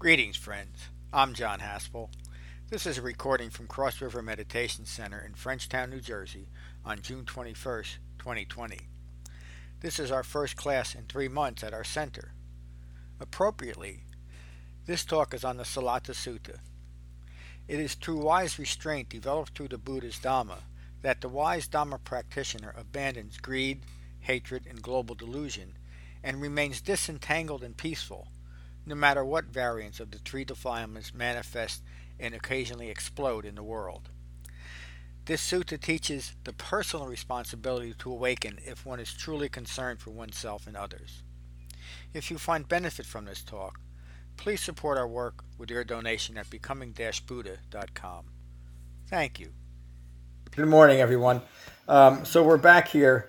Greetings, friends. I'm John Haspel. This is a recording from Cross River Meditation Center in Frenchtown, New Jersey on June 21st, 2020. This is our first class in 3 months at our center. Appropriately, this talk is on the Salata Sutta. It is through wise restraint developed through the Buddha's Dhamma that the wise Dhamma practitioner abandons greed, hatred, and global delusion and remains disentangled and peaceful, no matter what variants of the three defilements manifest and occasionally explode in the world. This sutta teaches the personal responsibility to awaken if one is truly concerned for oneself and others. If you find benefit from this talk, please support our work with your donation at becoming-buddha.com. Thank you. Good morning, everyone. So we're back here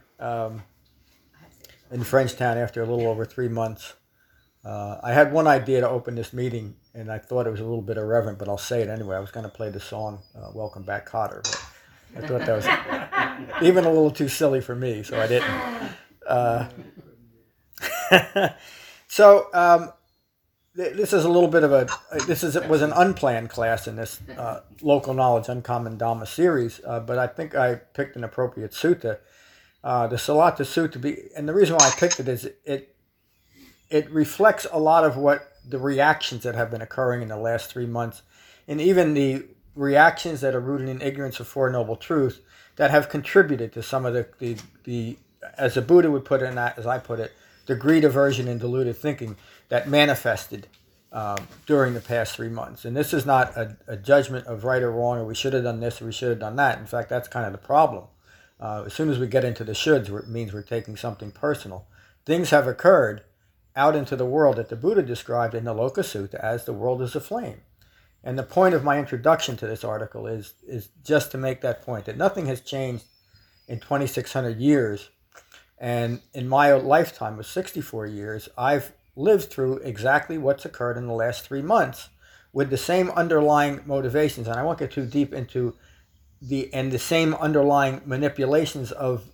in Frenchtown after a little over 3 months. I had one idea to open this meeting, and I thought it was a little bit irreverent, but I'll say it anyway. I was going to play the song, Welcome Back, Kotter. But I thought that was even a little too silly for me, so I didn't. This is a little bit of was an unplanned class in this Local Knowledge Uncommon Dhamma series, but I think I picked an appropriate sutta. The Salata Sutta, and the reason why I picked it is it reflects a lot of what the reactions that have been occurring in the last 3 months, and even the reactions that are rooted in ignorance of Four Noble Truths that have contributed to some of the as the Buddha would put it, and as I put it, the greed, aversion, and deluded thinking that manifested during the past 3 months. And this is not a judgment of right or wrong, or we should have done this, or we should have done that. In fact, that's kind of the problem. As soon as we get into the shoulds, it means we're taking something personal. Things have occurred out into the world that the Buddha described in the Loka Sutta as the world is aflame. And the point of my introduction to this article is just to make that point, that nothing has changed in 2,600 years. And in my lifetime of 64 years, I've lived through exactly what's occurred in the last 3 months with the same underlying motivations. And I won't get too deep into the same underlying manipulations of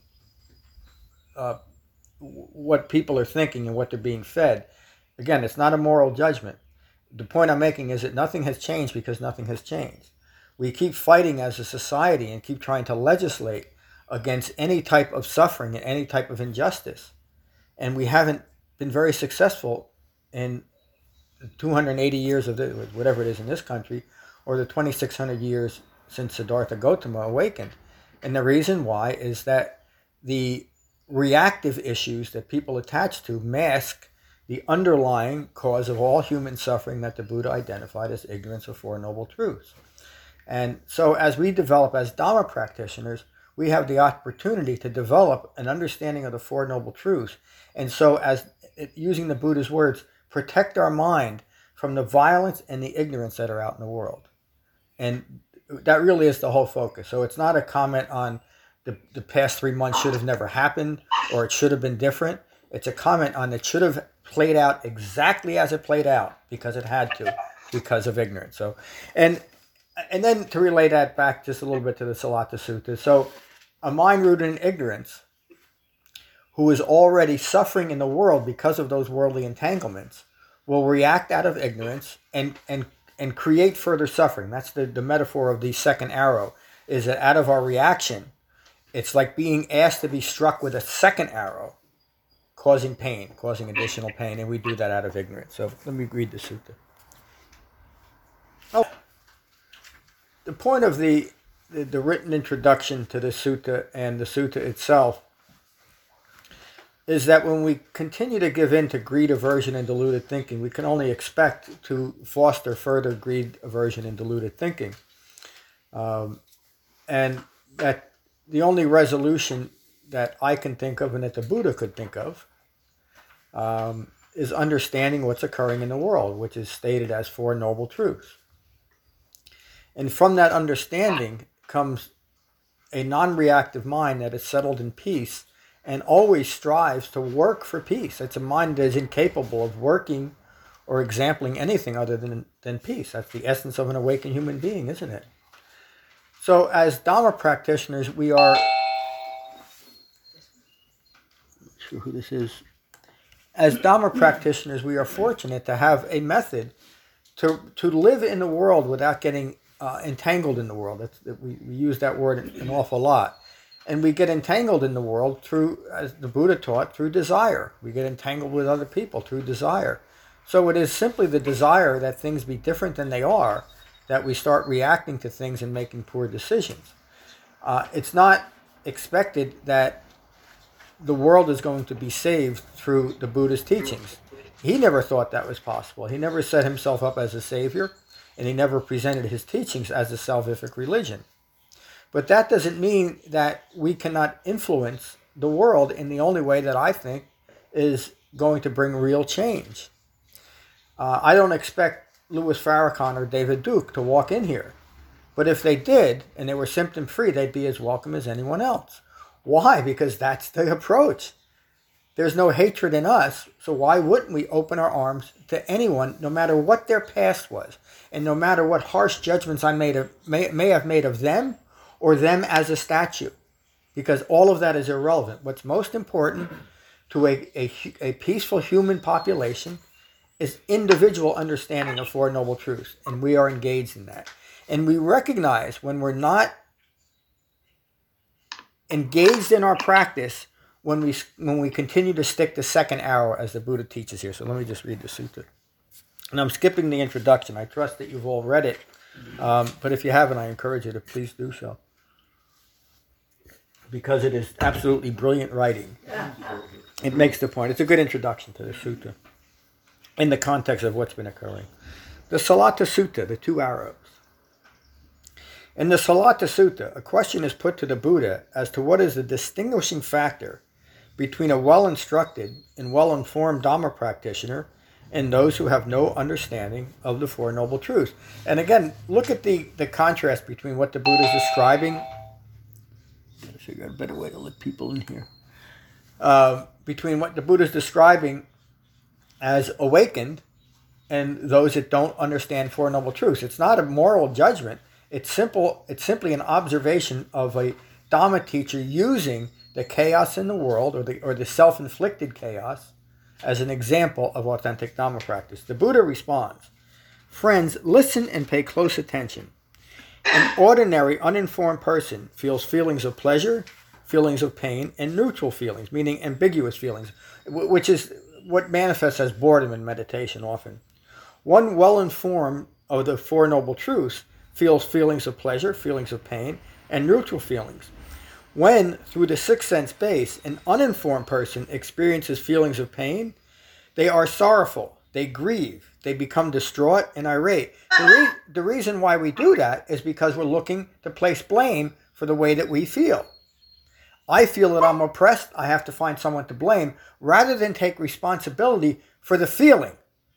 what people are thinking and what they're being fed. Again, it's not a moral judgment. The point I'm making is that nothing has changed because nothing has changed. We keep fighting as a society and keep trying to legislate against any type of suffering and any type of injustice. And we haven't been very successful in 280 years of whatever it is in this country, or the 2,600 years since Siddhartha Gautama awakened. And the reason why is that the reactive issues that people attach to mask the underlying cause of all human suffering that the Buddha identified as ignorance of Four Noble Truths. And so as we develop as Dhamma practitioners, we have the opportunity to develop an understanding of the Four Noble Truths. And so as using the Buddha's words, protect our mind from the violence and the ignorance that are out in the world. And that really is the whole focus. So it's not a comment on the past 3 months should have never happened, or it should have been different. It's a comment on it should have played out exactly as it played out because it had to, because of ignorance. So, and then to relay that back just a little bit to the Salata Sutta. So a mind rooted in ignorance who is already suffering in the world because of those worldly entanglements will react out of ignorance and create further suffering. That's the metaphor of the second arrow, is that out of our reaction, it's like being asked to be struck with a second arrow, causing pain, causing additional pain, and we do that out of ignorance. So let me read the sutta. Oh, the point of the written introduction to the sutta and the sutta itself is that when we continue to give in to greed, aversion, and deluded thinking, we can only expect to foster further greed, aversion, and deluded thinking. And that the only resolution that I can think of and that the Buddha could think of is understanding what's occurring in the world, which is stated as Four Noble Truths. And from that understanding comes a non-reactive mind that is settled in peace and always strives to work for peace. It's a mind that is incapable of working or exempling anything other than peace. That's the essence of an awakened human being, isn't it? So as Dhamma practitioners, we are... I'm not sure who this is. As Dhamma practitioners, we are fortunate to have a method to live in the world without getting entangled in the world. We use that word an awful lot. And we get entangled in the world through, as the Buddha taught, through desire. We get entangled with other people through desire. So it is simply the desire that things be different than they are that we start reacting to things and making poor decisions. It's not expected that the world is going to be saved through the Buddha's teachings. He never thought that was possible. He never set himself up as a savior, and he never presented his teachings as a salvific religion. But that doesn't mean that we cannot influence the world in the only way that I think is going to bring real change. I don't expect Louis Farrakhan or David Duke to walk in here. But if they did, and they were symptom-free, they'd be as welcome as anyone else. Why? Because that's the approach. There's no hatred in us, so why wouldn't we open our arms to anyone, no matter what their past was, and no matter what harsh judgments I may have made of them, or them as a statue? Because all of that is irrelevant. What's most important to a peaceful human population is individual understanding of Four Noble Truths, and we are engaged in that. And we recognize when we're not engaged in our practice, when we continue to stick the second arrow, as the Buddha teaches here. So let me just read the sutta. And I'm skipping the introduction. I trust that you've all read it. But if you haven't, I encourage you to please do so, because it is absolutely brilliant writing. It makes the point. It's a good introduction to the sutta in the context of what's been occurring. The Salata Sutta, the two arrows. In the Salata Sutta, a question is put to the Buddha as to what is the distinguishing factor between a well-instructed and well-informed Dhamma practitioner and those who have no understanding of the Four Noble Truths. And again, look at the contrast between what the Buddha is describing. I figure out a better way to let people in here. Between what the Buddha is describing as awakened and those that don't understand Four Noble Truths. It's not a moral judgment. It's simply an observation of a Dhamma teacher using the chaos in the world, or the self-inflicted chaos, as an example of authentic Dhamma practice. The Buddha responds, "Friends, listen and pay close attention. An ordinary, uninformed person feels feelings of pleasure, feelings of pain, and neutral feelings, meaning ambiguous feelings, which is what manifests as boredom in meditation often. One well-informed of the Four Noble Truths feels feelings of pleasure, feelings of pain, and neutral feelings. When, through the sixth sense base, an uninformed person experiences feelings of pain, they are sorrowful, they grieve, they become distraught and irate. The reason why we do that is because we're looking to place blame for the way that we feel. I feel that I'm oppressed, I have to find someone to blame, rather than take responsibility for the feeling,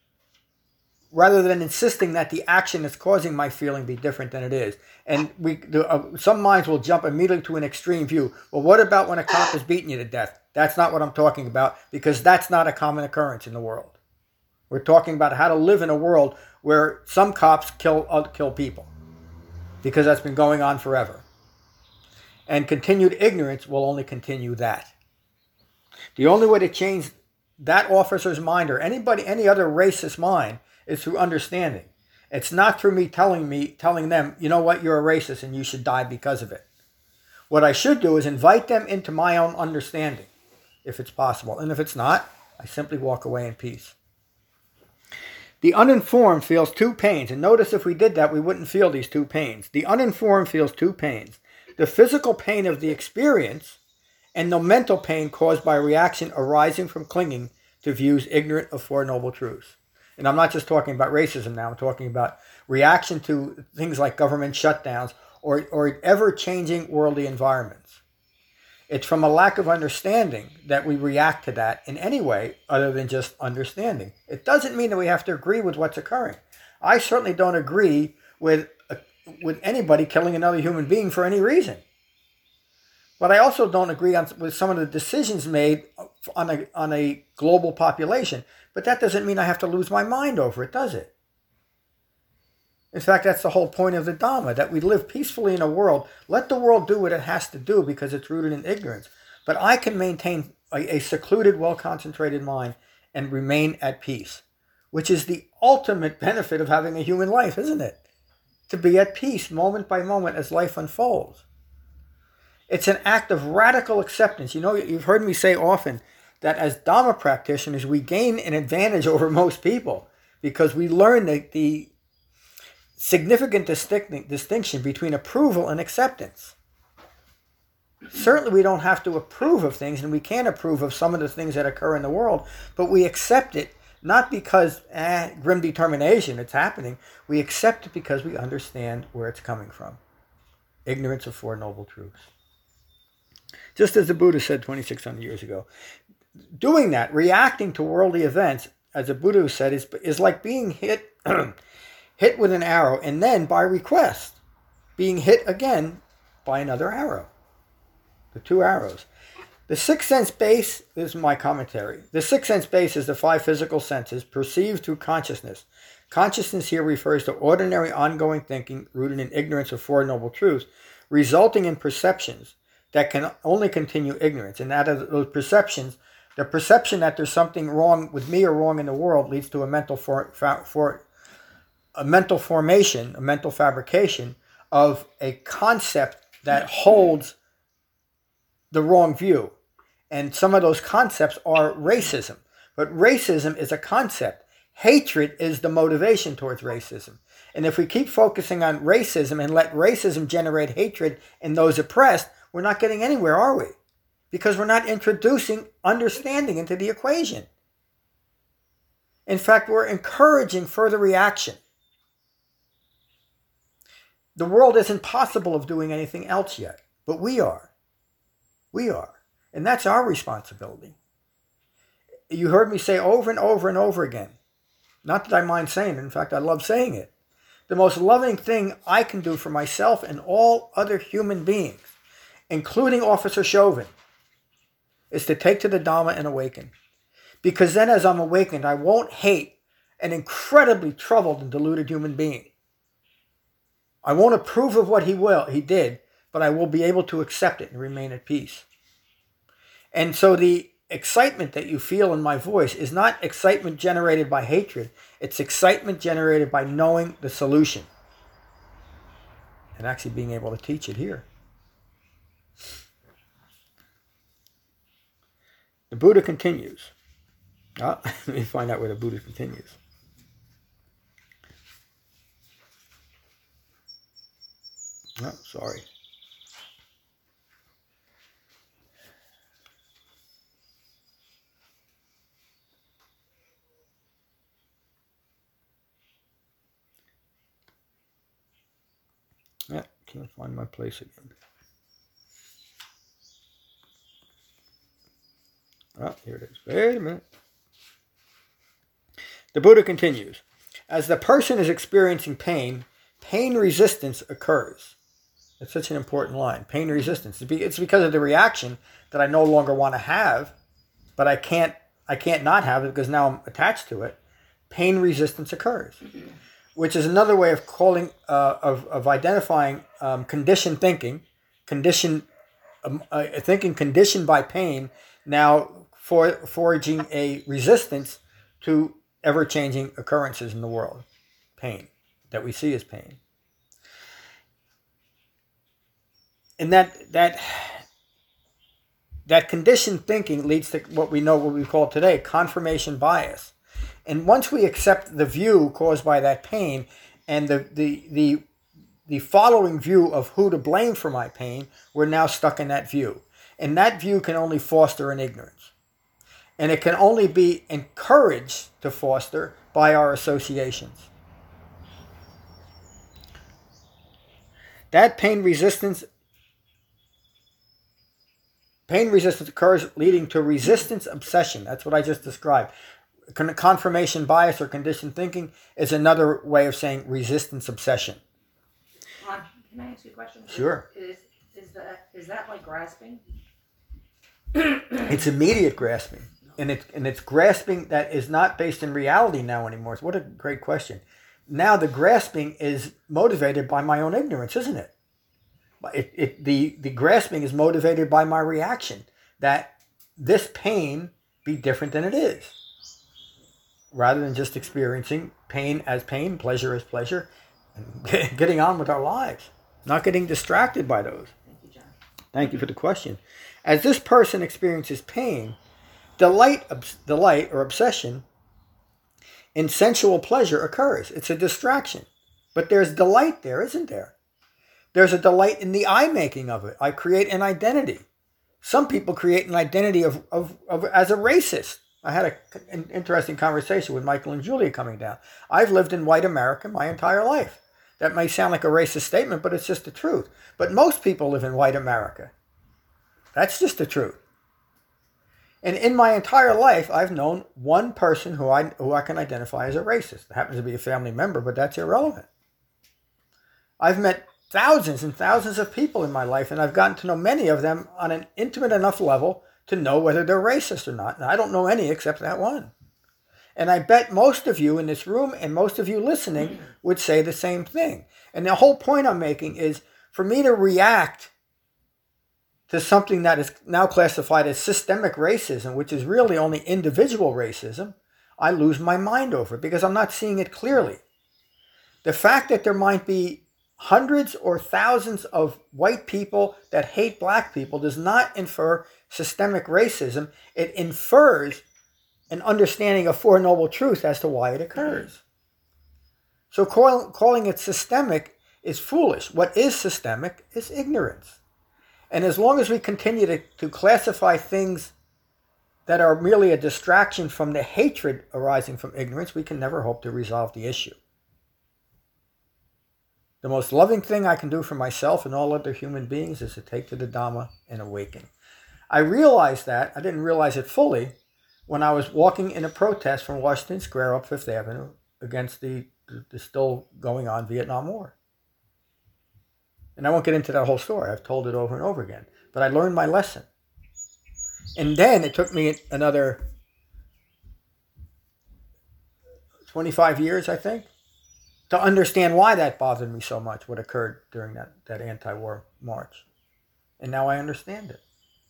rather than insisting that the action that's causing my feeling be different than it is. And some minds will jump immediately to an extreme view. Well, what about when a cop is beating you to death? That's not what I'm talking about, because that's not a common occurrence in the world. We're talking about how to live in a world where some cops kill people, because that's been going on forever. And continued ignorance will only continue that. The only way to change that officer's mind, or any other racist mind, is through understanding. It's not through me telling them, you know what, you're a racist and you should die because of it. What I should do is invite them into my own understanding, if it's possible. And if it's not, I simply walk away in peace. The uninformed feels two pains. And notice if we did that, we wouldn't feel these two pains. The uninformed feels two pains. The physical pain of the experience and the mental pain caused by a reaction arising from clinging to views ignorant of Four Noble Truths. And I'm not just talking about racism now. I'm talking about reaction to things like government shutdowns or ever-changing worldly environments. It's from a lack of understanding that we react to that in any way other than just understanding. It doesn't mean that we have to agree with what's occurring. I certainly don't agree with anybody killing another human being for any reason. But I also don't agree with some of the decisions made on a global population. But that doesn't mean I have to lose my mind over it, does it? In fact, that's the whole point of the Dhamma, that we live peacefully in a world. Let the world do what it has to do because it's rooted in ignorance. But I can maintain a secluded, well-concentrated mind and remain at peace, which is the ultimate benefit of having a human life, isn't it? To be at peace moment by moment as life unfolds. It's an act of radical acceptance. You know, you've heard me say often that as Dhamma practitioners, we gain an advantage over most people because we learn the significant distinction between approval and acceptance. Certainly we don't have to approve of things, and we can't approve of some of the things that occur in the world, but we accept it not because grim determination, it's happening. We accept it because we understand where it's coming from. Ignorance of Four Noble Truths. Just as the Buddha said 2,600 years ago. Doing that, reacting to worldly events, as the Buddha said, is like being hit hit with an arrow, and then, by request, being hit again by another arrow. The two arrows. The sixth sense base, this is my commentary. The sixth sense base is the five physical senses perceived through consciousness. Consciousness here refers to ordinary ongoing thinking rooted in ignorance of Four Noble Truths, resulting in perceptions that can only continue ignorance. And that of those perceptions, the perception that there's something wrong with me or wrong in the world leads to a mental formation, a mental fabrication of a concept that holds the wrong view. And some of those concepts are racism. But racism is a concept. Hatred is the motivation towards racism. And if we keep focusing on racism and let racism generate hatred in those oppressed, we're not getting anywhere, are we? Because we're not introducing understanding into the equation. In fact, we're encouraging further reaction. The world isn't possible of doing anything else yet, but we are. We are. And that's our responsibility. You heard me say over and over and over again, not that I mind saying it, in fact, I love saying it. The most loving thing I can do for myself and all other human beings, including Officer Chauvin, is to take to the Dhamma and awaken. Because then as I'm awakened, I won't hate an incredibly troubled and deluded human being. I won't approve of what he did, but I will be able to accept it and remain at peace. And so the excitement that you feel in my voice is not excitement generated by hatred. It's excitement generated by knowing the solution and actually being able to teach it here. The Buddha continues. Let me find out where the Buddha continues. Oh, sorry. Yeah, can't find my place again. Oh, here it is. Wait a minute. The Buddha continues. As the person is experiencing pain, pain resistance occurs. It's such an important line. Pain resistance. It's because of the reaction that I no longer want to have, but I can't not have it because now I'm attached to it. Pain resistance occurs, which is another way of calling of identifying conditioned thinking, thinking conditioned by pain. Now forging a resistance to ever-changing occurrences in the world, pain that we see as pain. And that conditioned thinking leads to what we call today confirmation bias. And once we accept the view caused by that pain and the following view of who to blame for my pain, we're now stuck in that view. And that view can only foster an ignorance. And it can only be encouraged to foster by our associations. That pain resistance occurs leading to resistance obsession. That's what I just described. Confirmation bias or conditioned thinking is another way of saying resistance obsession. Can I ask you a question? Sure. Is that like grasping? It's immediate grasping. And it's grasping that is not based in reality now anymore. What a great question. Now the grasping is motivated by my own ignorance, isn't it? The grasping is motivated by my reaction that this pain be different than it is. rather than just experiencing pain as pain, pleasure as pleasure, and getting on with our lives, not getting distracted by those. Thank you, John. Thank you for the question. As this person experiences pain, delight or obsession in sensual pleasure occurs. It's a distraction. But there's delight there, isn't there? There's a delight in the I-making of it. I create an identity. Some people create an identity of as a racist. I had an interesting conversation with Michael and Julia coming down. I've lived in white America my entire life. That may sound like a racist statement, but it's just the truth. But most people live in white America. That's just the truth. And in my entire life, I've known one person who I can identify as a racist. It happens to be a family member, but that's irrelevant. I've met thousands and thousands of people in my life, and I've gotten to know many of them on an intimate enough level to know whether they're racist or not. And I don't know any except that one. And I bet most of you in this room and most of you listening would say the same thing. And the whole point I'm making is for me to react to something that is now classified as systemic racism, which is really only individual racism, I lose my mind over it because I'm not seeing it clearly. The fact that there might be hundreds or thousands of white people that hate black people does not infer systemic racism. It infers an understanding of Four Noble Truths as to why it occurs. So calling it systemic is foolish. What is systemic is ignorance. And as long as we continue to classify things that are merely a distraction from the hatred arising from ignorance, we can never hope to resolve the issue. The most loving thing I can do for myself and all other human beings is to take to the Dhamma and awaken. I realized that, I didn't realize it fully, when I was walking in a protest from Washington Square up Fifth Avenue against the still going on Vietnam War. And I won't get into that whole story. I've told it over and over again. But I learned my lesson. And then it took me another 25 years, I think, to understand why that bothered me so much, what occurred during that anti-war march. And now I understand it.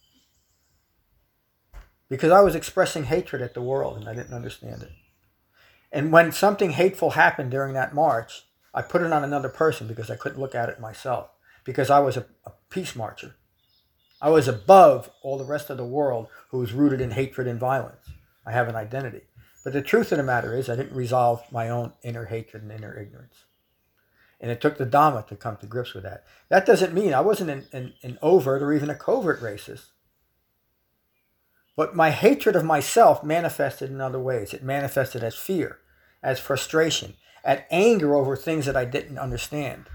Because I was expressing hatred at the world and I didn't understand it. And when something hateful happened during that march, I put it on another person because I couldn't look at it myself. Because I was a peace marcher. I was above all the rest of the world who was rooted in hatred and violence. I have an identity. But the truth of the matter is I didn't resolve my own inner hatred and inner ignorance. And it took the Dhamma to come to grips with that. That doesn't mean I wasn't an overt or even a covert racist. But my hatred of myself manifested in other ways. It manifested as fear, as frustration, as anger over things that I didn't understand.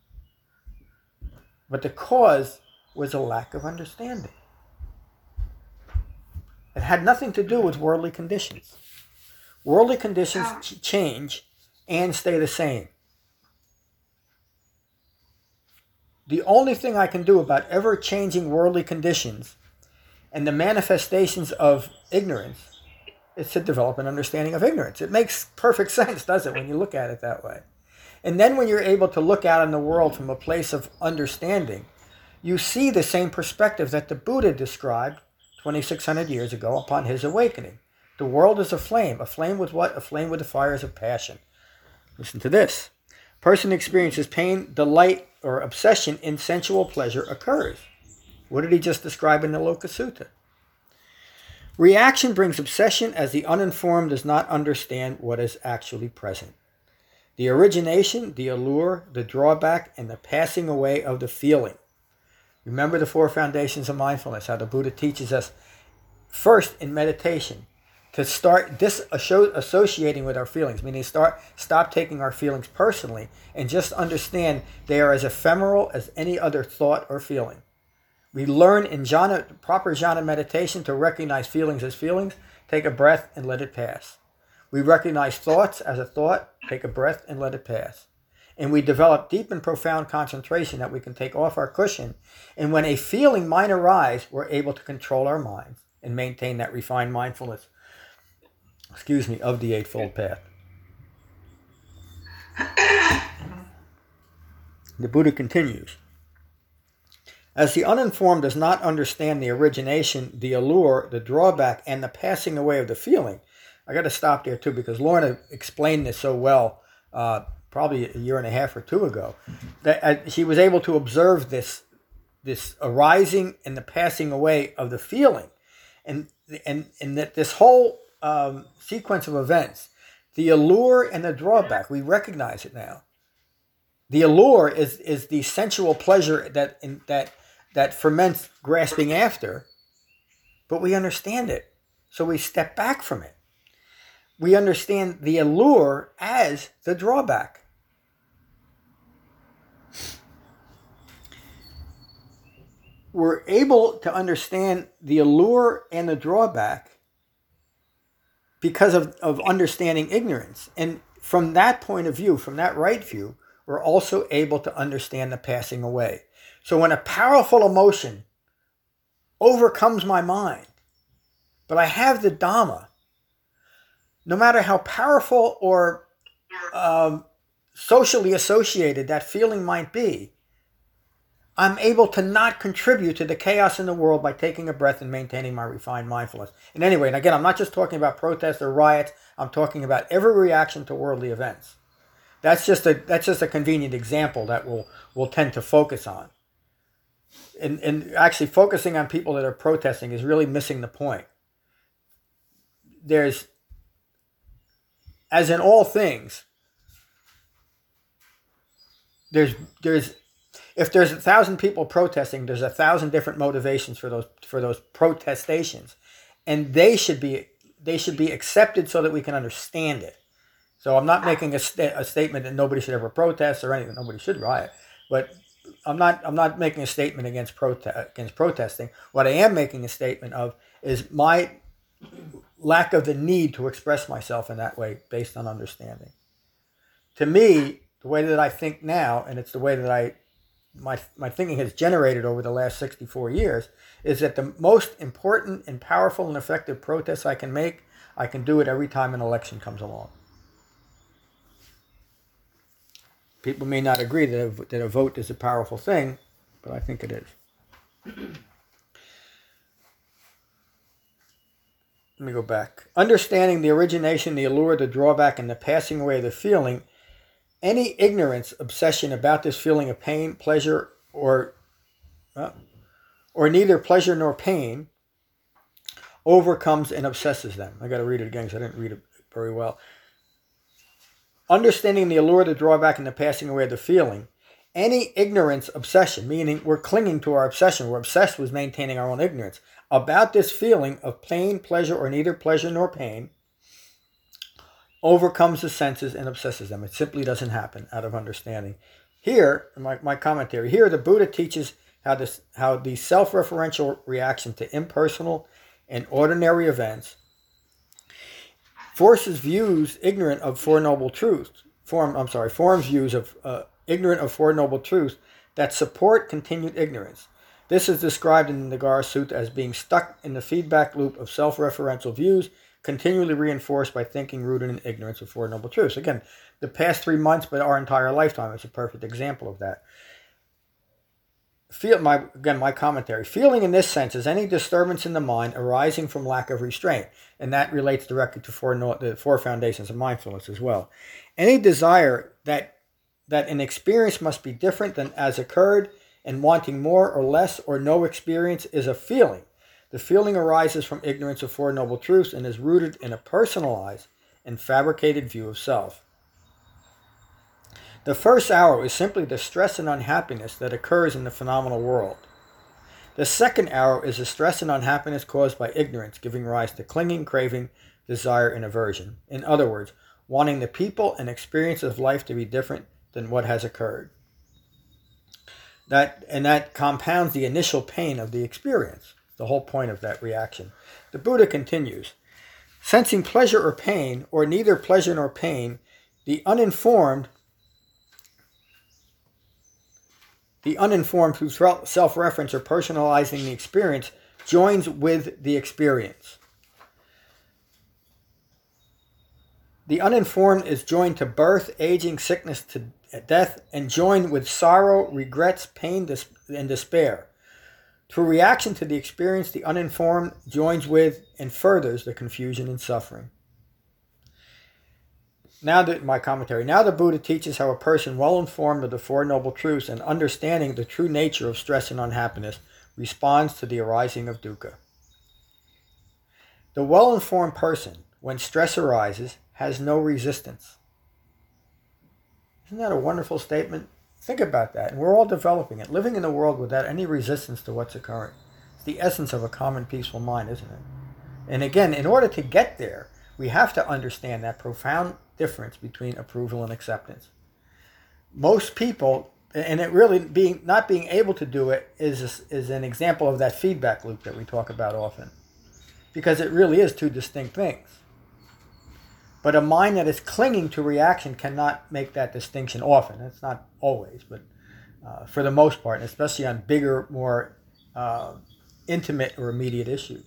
But the cause was a lack of understanding. It had nothing to do with worldly conditions. Worldly conditions change and stay the same. The only thing I can do about ever-changing worldly conditions and the manifestations of ignorance is to develop an understanding of ignorance. It makes perfect sense, doesn't it, when you look at it that way? And then when you're able to look out in the world from a place of understanding, you see the same perspective that the Buddha described 2,600 years ago upon his awakening. The world is a flame. A flame with what? A flame with the fires of passion. Listen to this. Person experiences pain, delight, or obsession in sensual pleasure occurs. What did he just describe in the Loka Sutta? Reaction brings obsession as the uninformed does not understand what is actually present. The origination, the allure, the drawback, and the passing away of the feeling. Remember the four foundations of mindfulness, how the Buddha teaches us first in meditation to start disassociating with our feelings, meaning stop taking our feelings personally and just understand they are as ephemeral as any other thought or feeling. We learn in proper jhana meditation to recognize feelings as feelings, take a breath and let it pass. We recognize thoughts as a thought, take a breath and let it pass. And we develop deep and profound concentration that we can take off our cushion. And when a feeling might arise, we're able to control our minds and maintain that refined mindfulness, of the Eightfold Path. The Buddha continues. As the uninformed does not understand the origination, the allure, the drawback, and the passing away of the feeling, I got to stop there too, because Lorna explained this so well, probably a year and a half or two ago, that she was able to observe this arising and the passing away of the feeling, and that this whole sequence of events, the allure and the drawback, we recognize it now. The allure is the sensual pleasure that ferments grasping after, but we understand it, so we step back from it. We understand the allure as the drawback. We're able to understand the allure and the drawback because of understanding ignorance. And from that point of view, from that right view, we're also able to understand the passing away. So when a powerful emotion overcomes my mind, but I have the Dhamma, no matter how powerful or socially associated that feeling might be, I'm able to not contribute to the chaos in the world by taking a breath and maintaining my refined mindfulness. And anyway, and again, I'm not just talking about protests or riots. I'm talking about every reaction to worldly events. That's just a convenient example that we'll tend to focus on. And actually focusing on people that are protesting is really missing the point. There's, as in all things, there's if there's 1,000 people protesting, there's 1,000 different motivations for those protestations, and they should be accepted so that we can understand it. So I'm not making a statement that nobody should ever protest or anything. Nobody should riot, but I'm not making a statement against protesting. What I am making a statement of is my lack of the need to express myself in that way based on understanding. To me, the way that I think now, and it's the way that my thinking has generated over the last 64 years, is that the most important and powerful and effective protest I can make, I can do it every time an election comes along. People may not agree that a vote is a powerful thing, but I think it is. Let me go back. Understanding the origination, the allure, the drawback, and the passing away of the feeling, any ignorance, obsession about this feeling of pain, pleasure, or neither pleasure nor pain overcomes and obsesses them. I got to read it again because I didn't read it very well. Understanding the allure, the drawback, and the passing away of the feeling, any ignorance, obsession, meaning we're clinging to our obsession, we're obsessed with maintaining our own ignorance about this feeling of pain, pleasure, or neither pleasure nor pain, overcomes the senses and obsesses them. It simply doesn't happen out of understanding. Here, in my commentary, here the Buddha teaches how the self-referential reaction to impersonal and ordinary events forms views ignorant of Four Noble Truths that support continued ignorance. This is described in the Nagara Sutta as being stuck in the feedback loop of self-referential views, continually reinforced by thinking rooted in ignorance of Four Noble Truths. Again, the past 3 months, but our entire lifetime is a perfect example of that. My commentary. Feeling in this sense is any disturbance in the mind arising from lack of restraint, and that relates directly to the four foundations of mindfulness as well. Any desire that an experience must be different than as occurred, and wanting more or less or no experience is a feeling. The feeling arises from ignorance of Four Noble Truths and is rooted in a personalized and fabricated view of self. The first arrow is simply the stress and unhappiness that occurs in the phenomenal world. The second arrow is the stress and unhappiness caused by ignorance, giving rise to clinging, craving, desire, and aversion. In other words, wanting the people and experience of life to be different than what has occurred. That compounds the initial pain of the experience, the whole point of that reaction. The Buddha continues, sensing pleasure or pain, or neither pleasure nor pain, the uninformed through self-reference or personalizing the experience joins with the experience. The uninformed is joined to birth, aging, sickness, to death, and joined with sorrow, regrets, pain, and despair. Through reaction to the experience, the uninformed joins with and furthers the confusion and suffering. my commentary. Now the Buddha teaches how a person well informed of the Four Noble Truths and understanding the true nature of stress and unhappiness responds to the arising of dukkha. The well-informed person, when stress arises, has no resistance. Isn't that a wonderful statement? Think about that. And we're all developing it. Living in a world without any resistance to what's occurring. It's the essence of a calm and peaceful mind, isn't it? And again, in order to get there, we have to understand that profound difference between approval and acceptance. Most people, and it really not being able to do it is an example of that feedback loop that we talk about often. Because it really is two distinct things. But a mind that is clinging to reaction cannot make that distinction often. It's not always, but for the most part, and especially on bigger, more intimate or immediate issues.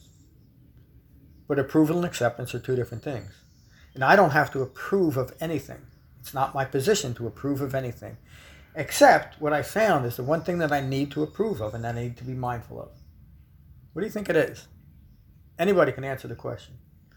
But approval and acceptance are two different things. And I don't have to approve of anything. It's not my position to approve of anything. Except what I found is the one thing that I need to approve of and that I need to be mindful of. What do you think it is? Anybody can answer the question.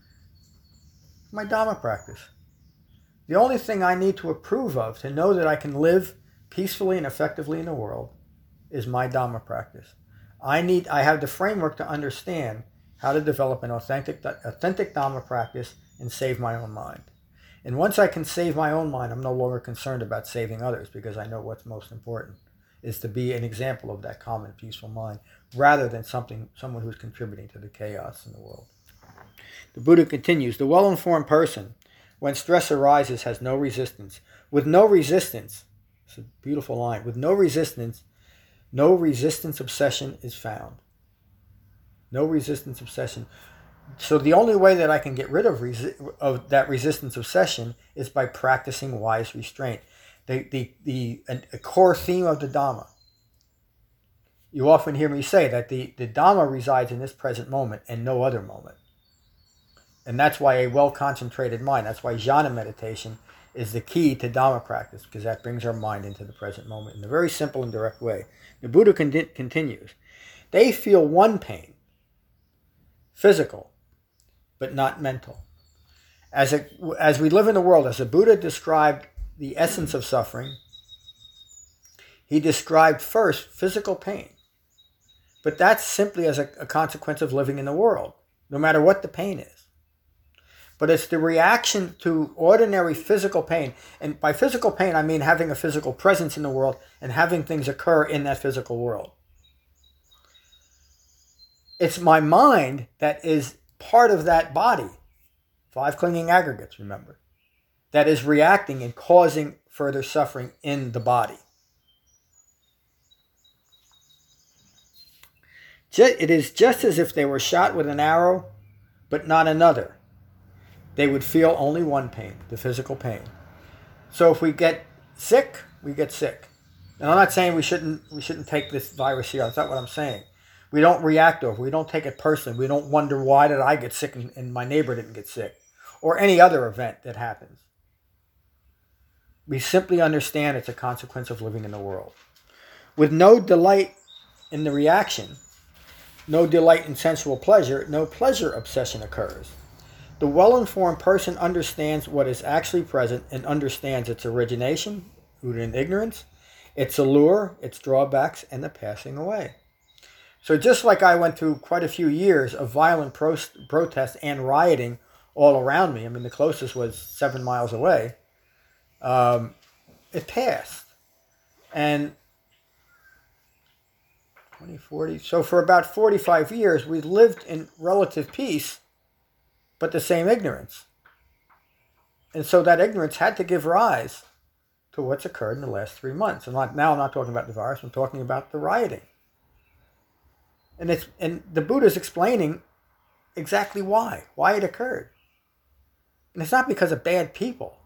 My Dhamma practice. The only thing I need to approve of to know that I can live peacefully and effectively in the world is my Dhamma practice. I have the framework to understand how to develop an authentic Dhamma practice and save my own mind. And once I can save my own mind, I'm no longer concerned about saving others because I know what's most important is to be an example of that calm and peaceful mind rather than someone who's contributing to the chaos in the world. The Buddha continues, the well-informed person, when stress arises, has no resistance. With no resistance, it's a beautiful line, with no resistance obsession is found. No resistance obsession. So the only way that I can get rid of that resistance obsession is by practicing wise restraint. A core theme of the Dhamma. You often hear me say that the Dhamma resides in this present moment and no other moment. And that's why a well-concentrated mind, that's why jhana meditation is the key to Dhamma practice, because that brings our mind into the present moment in a very simple and direct way. The Buddha continues, they feel one pain, physical, but not mental. As we live in the world, as the Buddha described the essence of suffering, he described first physical pain. But that's simply as a consequence of living in the world, no matter what the pain is. But it's the reaction to ordinary physical pain. And by physical pain, I mean having a physical presence in the world and having things occur in that physical world. It's my mind that is part of that body. 5 clinging aggregates, remember. That is reacting and causing further suffering in the body. It is just as if they were shot with an arrow, but not another. They would feel only one pain, the physical pain. So if we get sick, we get sick. And I'm not saying we shouldn't take this virus here. That's not what I'm saying. We don't react over it. We don't take it personally. We don't wonder why did I get sick and my neighbor didn't get sick. Or any other event that happens. We simply understand it's a consequence of living in the world. With no delight in the reaction, no delight in sensual pleasure, no pleasure obsession occurs. The well-informed person understands what is actually present and understands its origination, rooted in ignorance, its allure, its drawbacks, and the passing away. So just like I went through quite a few years of violent protest and rioting all around me, I mean the closest was 7 miles away, it passed. And 2040, so for about 45 years we lived in relative peace, but the same ignorance. And so that ignorance had to give rise to what's occurred in the last 3 months. And now I'm not talking about the virus, I'm talking about the rioting. And the Buddha's explaining exactly why it occurred. And it's not because of bad people.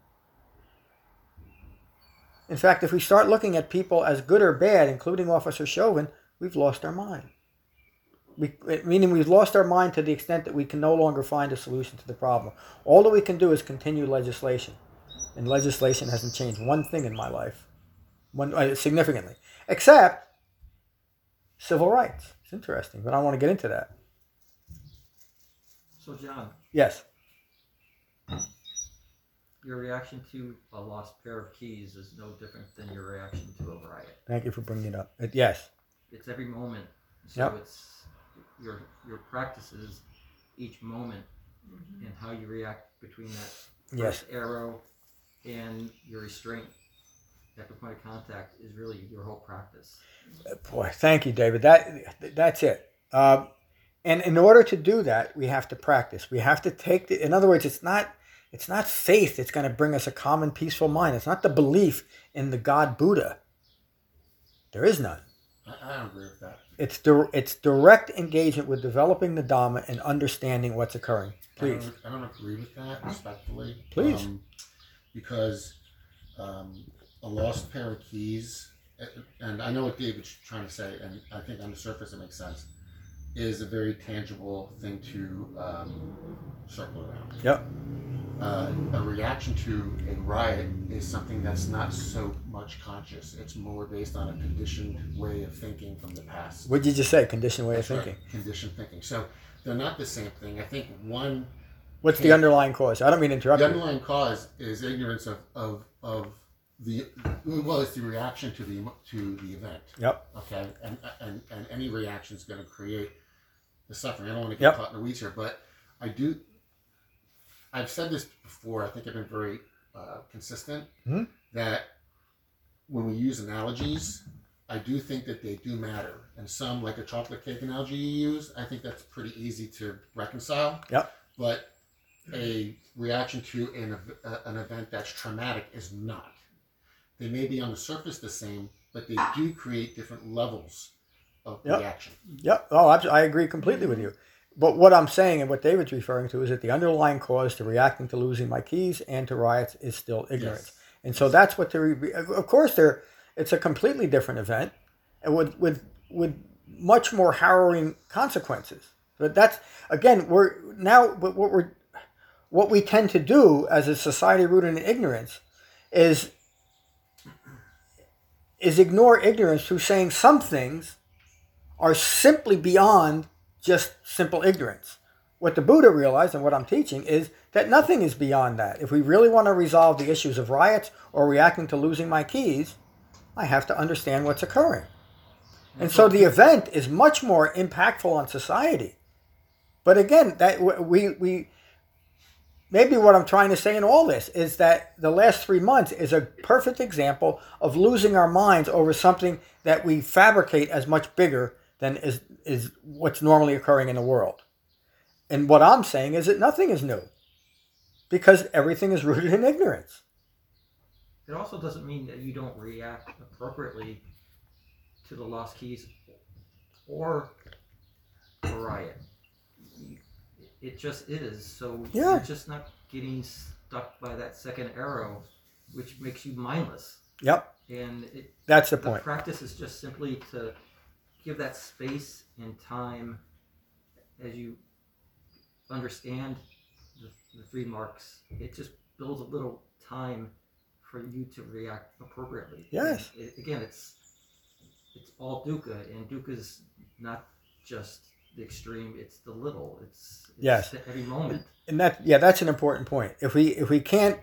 In fact, if we start looking at people as good or bad, including Officer Chauvin, we've lost our mind. Meaning we've lost our mind to the extent that we can no longer find a solution to the problem. All that we can do is continue legislation. And legislation hasn't changed one thing in my life, significantly, except civil rights. It's interesting, but I don't want to get into that. So John, Yes. your reaction to a lost pair of keys is no different than your reaction to a riot. Thank you for bringing it up. Yes. It's every moment. So Yep. it's your practices each moment and how you react between that Yes. first arrow and your restraint at the point of contact is really your whole practice. Boy, thank you, David. That's it. And in order to do that, we have to practice. We have to take in other words, it's not faith that's going to bring us a calm and peaceful mind. It's not the belief in the God Buddha. There is none. I don't agree with that. It's direct engagement with developing the Dhamma and understanding what's occurring. Please. I don't agree with that, respectfully. Please. Because a lost pair of keys, and I know what David's trying to say, and I think on the surface it makes sense, is a very tangible thing to circle around. Yep. A reaction to a riot is something that's not so much conscious. It's more based on a conditioned way of thinking from the past. What did you just say? Conditioned way of That's right, thinking. conditioned thinking. So they're not the same thing. I think one... What's the underlying cause? I don't mean to interrupt The you. underlying cause is ignorance of the... Well, it's the reaction to the event. Yep. Okay? And any reaction is going to create the suffering. I don't want to get Yep. caught in the weeds here, but I've said this before. I think I've been very consistent that when we use analogies, I do think that they do matter. And some, like a chocolate cake analogy you use, I think that's pretty easy to reconcile. Yep. But a reaction to an event that's traumatic is not. They may be on the surface the same, but they do create different levels of reaction. Yep. Oh, I agree completely with you. But what I'm saying and what David's referring to is that the underlying cause to reacting to losing my keys and to riots is still ignorance. Yes. And so that's what of course it's a completely different event and with much more harrowing consequences. But that's again what we tend to do as a society rooted in ignorance is ignore ignorance through saying some things are simply beyond just simple ignorance. What the Buddha realized and what I'm teaching is that nothing is beyond that. If we really want to resolve the issues of riots or reacting to losing my keys, I have to understand what's occurring. And so the event is much more impactful on society. But again, that we maybe what I'm trying to say in all this is that the last 3 months is a perfect example of losing our minds over something that we fabricate as much bigger than is what's normally occurring in the world. And what I'm saying is that nothing is new because everything is rooted in ignorance. It also doesn't mean that you don't react appropriately to the lost keys or a riot. It just is. So you're just not getting stuck by that second arrow, which makes you mindless. Yep. And that's the point. The practice is just simply to give that space and time as you understand the 3 marks. It just builds a little time for you to react appropriately. Yes. Again, it's all dukkha, and dukkha is not just the extreme; it's the little. It's yes. Every moment. And that's an important point. If we can't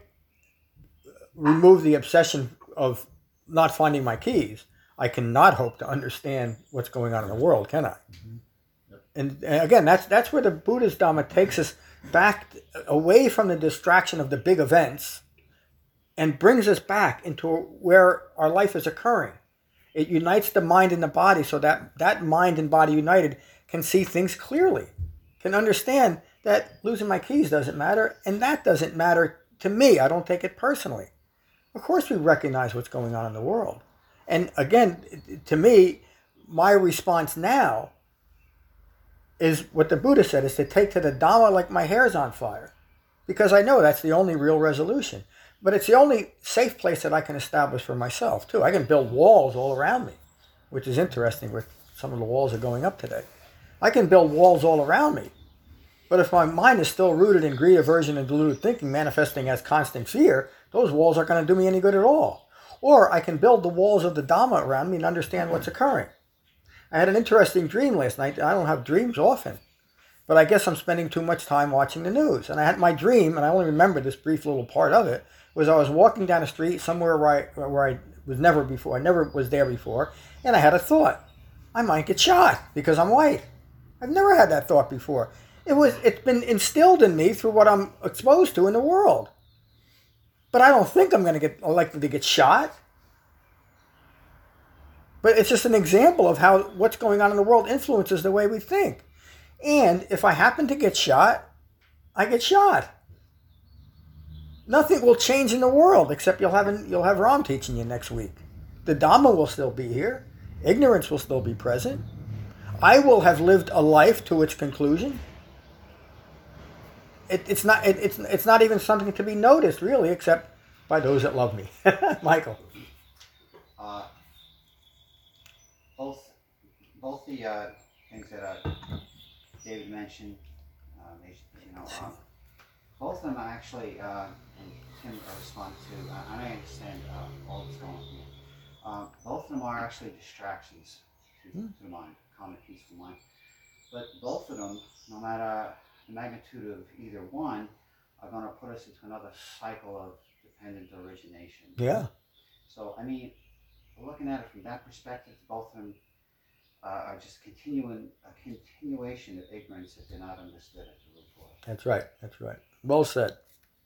remove the obsession of not finding my keys, I cannot hope to understand what's going on in the world, can I? Mm-hmm. Yep. And again, that's where the Buddha's Dhamma takes us back away from the distraction of the big events and brings us back into where our life is occurring. It unites the mind and the body so that mind and body united can see things clearly, can understand that losing my keys doesn't matter, and that doesn't matter to me. I don't take it personally. Of course we recognize what's going on in the world. And again, to me, my response now is what the Buddha said, is to take to the Dhamma like my hair's on fire. Because I know that's the only real resolution. But it's the only safe place that I can establish for myself, too. I can build walls all around me, which is interesting where some of the walls are going up today. I can build walls all around me. But if my mind is still rooted in greed, aversion, and deluded thinking, manifesting as constant fear, those walls aren't going to do me any good at all. Or I can build the walls of the Dhamma around me and understand what's occurring. I had an interesting dream last night. I don't have dreams often. But I guess I'm spending too much time watching the news. And I had my dream, and I only remember this brief little part of it, was I was walking down the street somewhere where I was never before. I never was there before, and I had a thought: I might get shot because I'm white. I've never had that thought before. It's been instilled in me through what I'm exposed to in the world. But I don't think I'm going to get elected to get shot. But it's just an example of how what's going on in the world influences the way we think. And if I happen to get shot, I get shot. Nothing will change in the world except you'll have Ram teaching you next week. The Dhamma will still be here. Ignorance will still be present. I will have lived a life to its conclusion. It's not even something to be noticed really, except by those that love me. Michael. Both the things that David mentioned, both of them are actually, and Tim responded to, and I understand all that's going on here. Both of them are actually distractions to the mind, calm and peaceful mind. But both of them, no matter the magnitude of either one, are going to put us into another cycle of dependent origination. Yeah. So, I mean, looking at it from that perspective, both of them are just a continuation of ignorance if they're not understood at the root cause. That's right. Well said.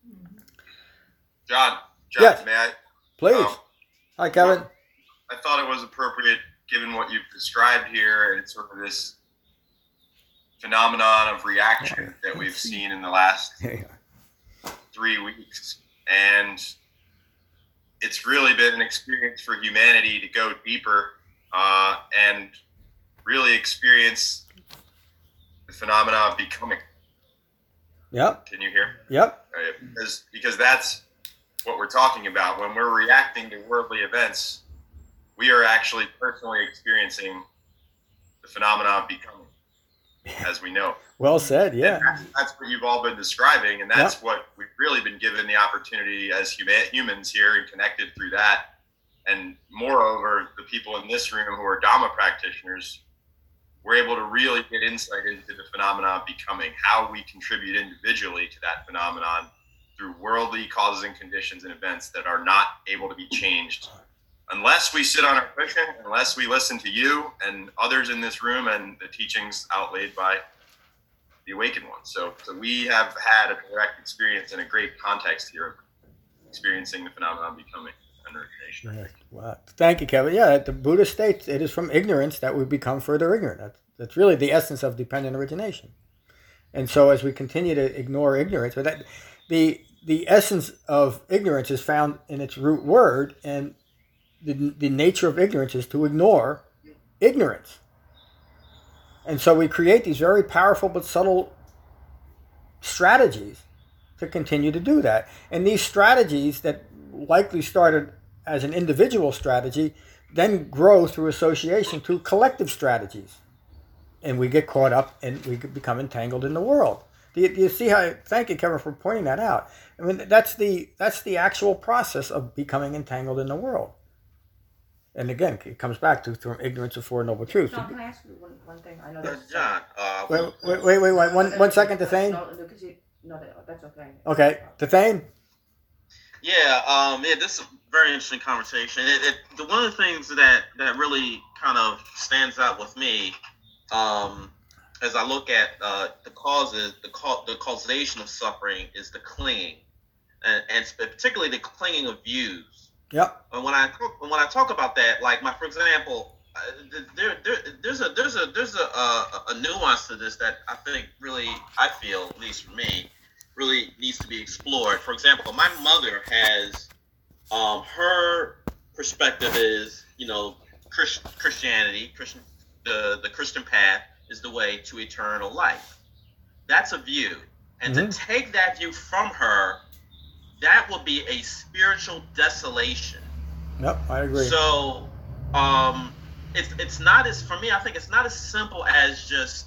John, Yes. may I? Please. Hi, Kevin. I thought it was appropriate, given what you've described here, and sort of this phenomenon of reaction that we've seen in the last 3 weeks. And it's really been an experience for humanity to go deeper and really experience the phenomenon of becoming. Yep. Can you hear? Yep. Because that's what we're talking about. When we're reacting to worldly events, we are actually personally experiencing the phenomenon of becoming, as we know. Well said, yeah. That's what you've all been describing, and that's what we've really been given the opportunity as humans here and connected through that. And moreover, the people in this room who are Dhamma practitioners, we're able to really get insight into the phenomenon of becoming, how we contribute individually to that phenomenon through worldly causes and conditions and events that are not able to be changed unless we sit on our cushion, unless we listen to you and others in this room and the teachings outlaid by the awakened ones. So we have had a direct experience in a great context here of experiencing the phenomenon of becoming and origination. Wow. Thank you, Kevin. Yeah, the Buddha states it is from ignorance that we become further ignorant. That's really the essence of dependent origination. And so as we continue to ignore ignorance, but the essence of ignorance is found in its root word, and the nature of ignorance is to ignore ignorance. And so we create these very powerful but subtle strategies to continue to do that. And these strategies that likely started as an individual strategy then grow through association to collective strategies. And we get caught up and we become entangled in the world. Do you see how? Thank you, Kevin, for pointing that out. I mean, that's the actual process of becoming entangled in the world. And again, it comes back to from ignorance of Four Noble Truths. John, can I ask you one thing? I know John, Wait. 1 second, Thane. No, that's okay. Okay, Thane. Yeah, this is a very interesting conversation. One of the things that really kind of stands out with me, as I look at the causes, the causation of suffering is the clinging, and particularly the clinging of views. Yep. And when I talk about that, like for example, there's a nuance to this that I think really, I feel, at least for me, really needs to be explored. For example, my mother has her perspective is, Christianity, the Christian path is the way to eternal life. That's a view, and to take that view from her, that would be a spiritual desolation. Yep, I agree. So, it's not as, for me, I think it's not as simple as just,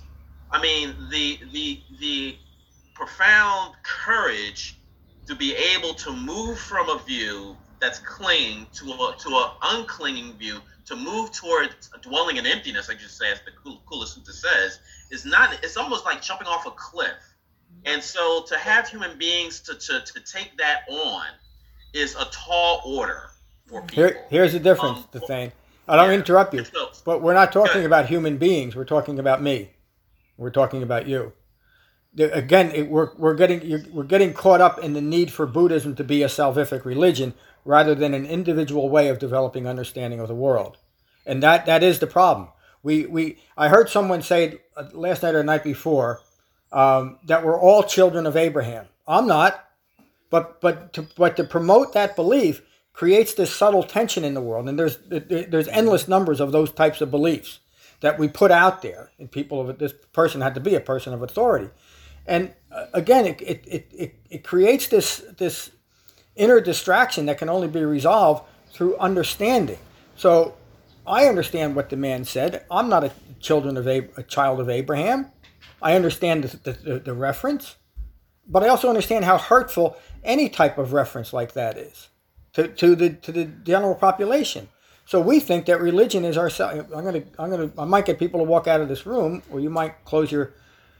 the profound courage to be able to move from a view that's clinging to a unclinging view, to move toward dwelling in emptiness, like you say, as the Kula Sutta says, it's almost like jumping off a cliff. And so to have human beings to take that on is a tall order for people. Here's the difference, the thing. I don't interrupt you, So, but we're not talking about human beings. We're talking about me. We're talking about you. Again, we're getting caught up in the need for Buddhism to be a salvific religion rather than an individual way of developing understanding of the world, and that is the problem. I heard someone say last night or the night before that we're all children of Abraham. I'm not, but to promote that belief creates this subtle tension in the world, and there's endless numbers of those types of beliefs that we put out there, and this person had to be a person of authority. And again, it creates this inner distraction that can only be resolved through understanding. So I understand what the man said. I'm not a child of Abraham. I understand the reference, but I also understand how hurtful any type of reference like that is to the general population. So we think that religion is our. I might get people to walk out of this room, or you might close your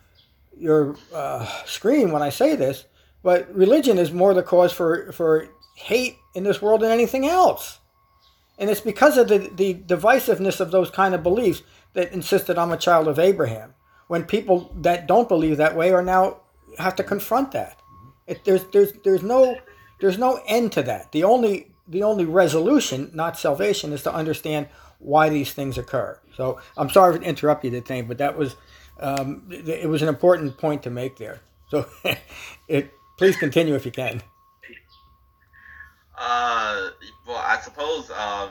screen when I say this, but religion is more the cause for hate in this world than anything else. And it's because of the divisiveness of those kind of beliefs that insist that I'm a child of Abraham, when people that don't believe that way are now have to confront that. There's no end to that. The only resolution, not salvation, is to understand why these things occur. So I'm sorry to interrupt you, the thing, but that was it was an important point to make there. So please continue if you can. Well, I suppose, I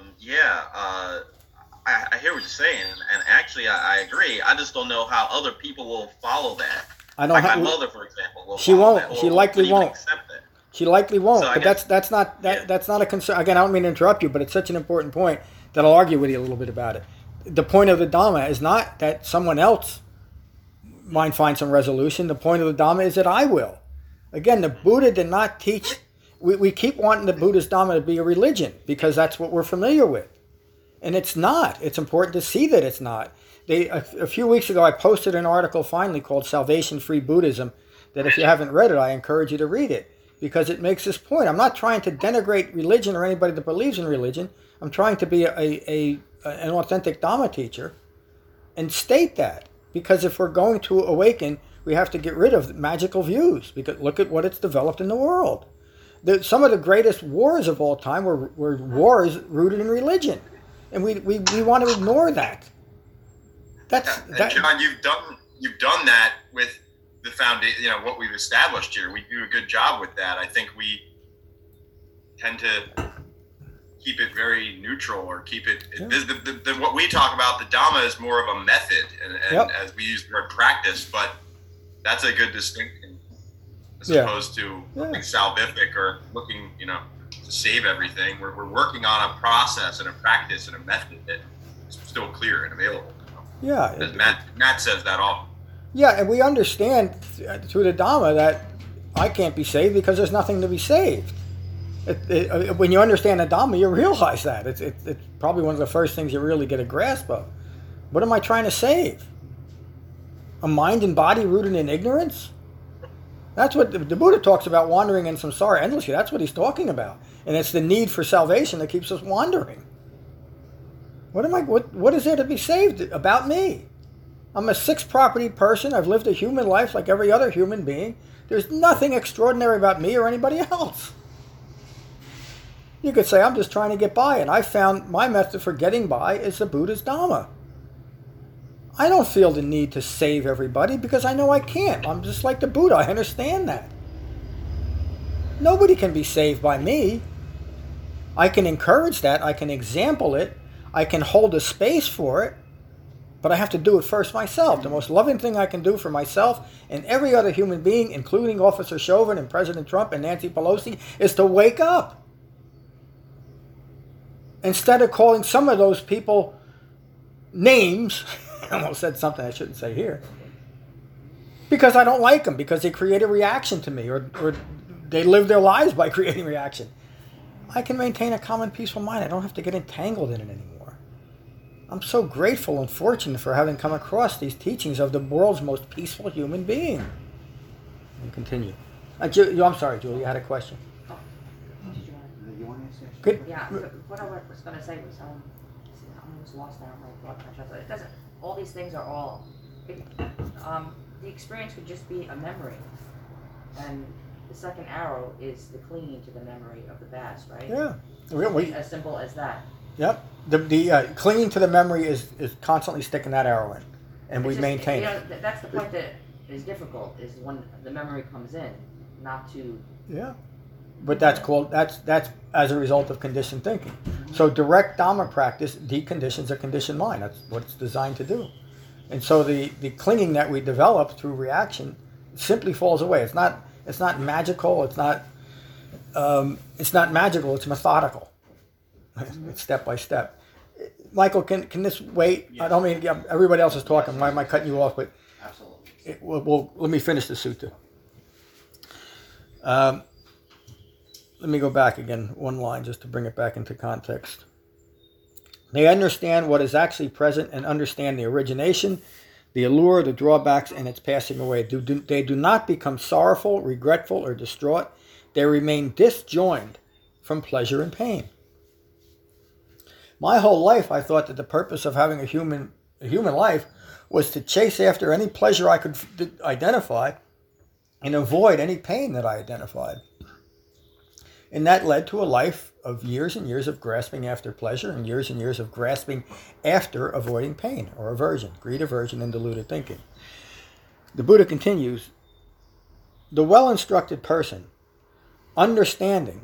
hear what you're saying, and actually, I agree. I just don't know how other people will follow that. I know like how, my mother, for example, will she follow won't. that, She or likely even won't. accept it. She likely won't. So I but guess- that's not a concern. Again, I don't mean to interrupt you, but it's such an important point that I'll argue with you a little bit about it. The point of the Dhamma is not that someone else might find some resolution. The point of the Dhamma is that I will. Again, the Buddha did not teach. We keep wanting the Buddha's Dhamma to be a religion because that's what we're familiar with. And it's not. It's important to see that it's not. A few weeks ago, I posted an article finally called Salvation Free Buddhism, that if you haven't read it, I encourage you to read it, because it makes this point. I'm not trying to denigrate religion or anybody that believes in religion. I'm trying to be an authentic Dhamma teacher and state that. Because if we're going to awaken, we have to get rid of magical views. Because look at what it's developed in the world. Some of the greatest wars of all time were wars rooted in religion. And we want to ignore that. And John, you've done that with the foundation. What we've established here. We do a good job with that. I think we tend to keep it very neutral, or keep it. Yeah. What we talk about, the Dhamma, is more of a method, and as we use the word practice, but that's a good distinction as opposed to something salvific or looking, to save everything. We're working on a process and a practice and a method that's still clear and available. Yeah, as Matt says that often. Yeah, and we understand through the Dhamma that I can't be saved because there's nothing to be saved. When you understand the Dhamma, you realize that. It's probably one of the first things you really get a grasp of. What am I trying to save? A mind and body rooted in ignorance? That's what the Buddha talks about, wandering in samsara endlessly. That's what he's talking about. And it's the need for salvation that keeps us wandering. What is there to be saved about me? I'm a sixth property person. I've lived a human life like every other human being. There's nothing extraordinary about me or anybody else. You could say, I'm just trying to get by, and I found my method for getting by is the Buddha's Dhamma. I don't feel the need to save everybody because I know I can't. I'm just like the Buddha. I understand that. Nobody can be saved by me. I can encourage that. I can example it. I can hold a space for it. But I have to do it first myself. The most loving thing I can do for myself and every other human being, including Officer Chauvin and President Trump and Nancy Pelosi, is to wake up. Instead of calling some of those people names, I almost said something I shouldn't say here, because I don't like them, because they create a reaction to me, or they live their lives by creating reaction. I can maintain a calm and peaceful mind. I don't have to get entangled in it anymore. I'm so grateful and fortunate for having come across these teachings of the world's most peaceful human being. And continue. I'm sorry, Julie, you had a question. Good. Yeah, what I was going to say was, I'm almost lost now. My thought train. It doesn't. All these things are all. The experience could just be a memory, and the second arrow is the clinging to the memory of the past, right? Yeah. As simple as that. Yep. The clinging to the memory is constantly sticking that arrow in, and we It's just, maintain you it. know, that's the point that is difficult, is when the memory comes in, not to. Yeah. But that's as a result of conditioned thinking. So direct Dhamma practice deconditions a conditioned mind. That's what it's designed to do. And so the clinging that we develop through reaction simply falls away. It's not magical. It's not magical. It's methodical. It's step by step. Michael, can this wait? Yes. I don't mean everybody else is talking. Why am I cutting you off? But Absolutely. let me finish the sutta. Let me go back again one line just to bring it back into context. They understand what is actually present and understand the origination, the allure, the drawbacks, and its passing away. They do not become sorrowful, regretful, or distraught. They remain disjoined from pleasure and pain. My whole life, I thought that the purpose of having a human life was to chase after any pleasure I could identify and avoid any pain that I identified. And that led to a life of years and years of grasping after pleasure and years of grasping after avoiding pain or aversion, greed, aversion, and deluded thinking. The Buddha continues, the well-instructed person, understanding,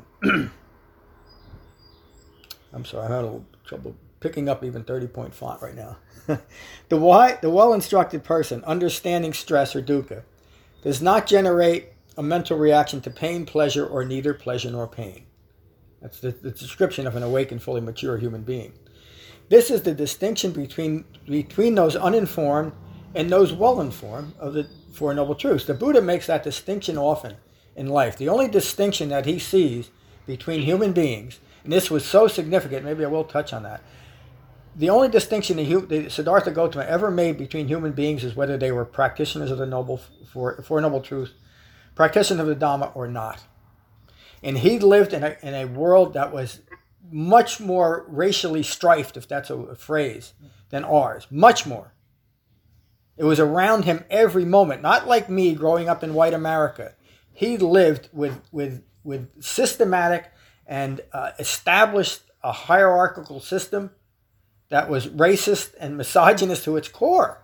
I'm sorry, I'm having a little trouble picking up even 30-point font right now. The well-instructed person, understanding stress or dukkha, does not generate a mental reaction to pain, pleasure, or neither pleasure nor pain. That's the description of an awakened, fully mature human being. This is the distinction between those uninformed and those well-informed of the Four Noble Truths. The Buddha makes that distinction often in life. The only distinction that he sees between human beings, and this was so significant, maybe I will touch on that, the only distinction that Siddhartha Gautama ever made between human beings is whether they were practitioners of the Four Noble Truths, practitioners of the Dhamma or not. And he lived in a world that was much more racially strifed, if that's a phrase, than ours. Much more. It was around him every moment. Not like me growing up in white America. He lived with systematic and established a hierarchical system that was racist and misogynist to its core.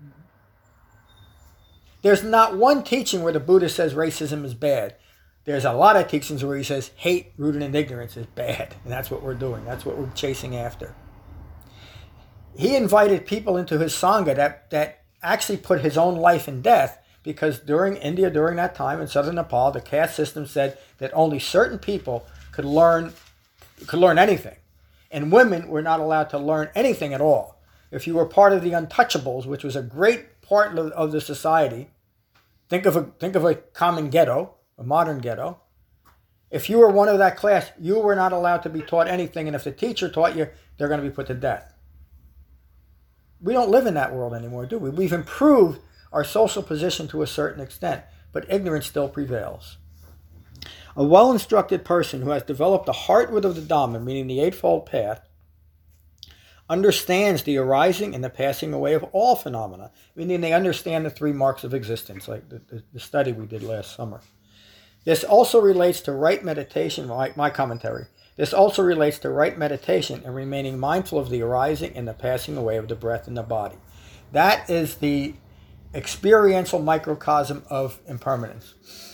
There's not one teaching where the Buddha says racism is bad. There's a lot of teachings where he says hate rooted in ignorance is bad. And that's what we're doing. That's what we're chasing after. He invited people into his Sangha that actually put his own life in death, because during India, during that time in southern Nepal, the caste system said that only certain people could learn anything. And women were not allowed to learn anything at all. If you were part of the untouchables, which was a great part of the society, think of a common ghetto, a modern ghetto. If you were one of that class, you were not allowed to be taught anything, and if the teacher taught you, they're going to be put to death. We don't live in that world anymore, do we? We've improved our social position to a certain extent, but ignorance still prevails. A well-instructed person who has developed the heartwood of the Dhamma, meaning the Eightfold Path, understands the arising and the passing away of all phenomena, meaning they understand the three marks of existence, like the study we did last summer. This also relates to right meditation, my commentary. This also relates to right meditation and remaining mindful of the arising and the passing away of the breath in the body. That is the experiential microcosm of impermanence.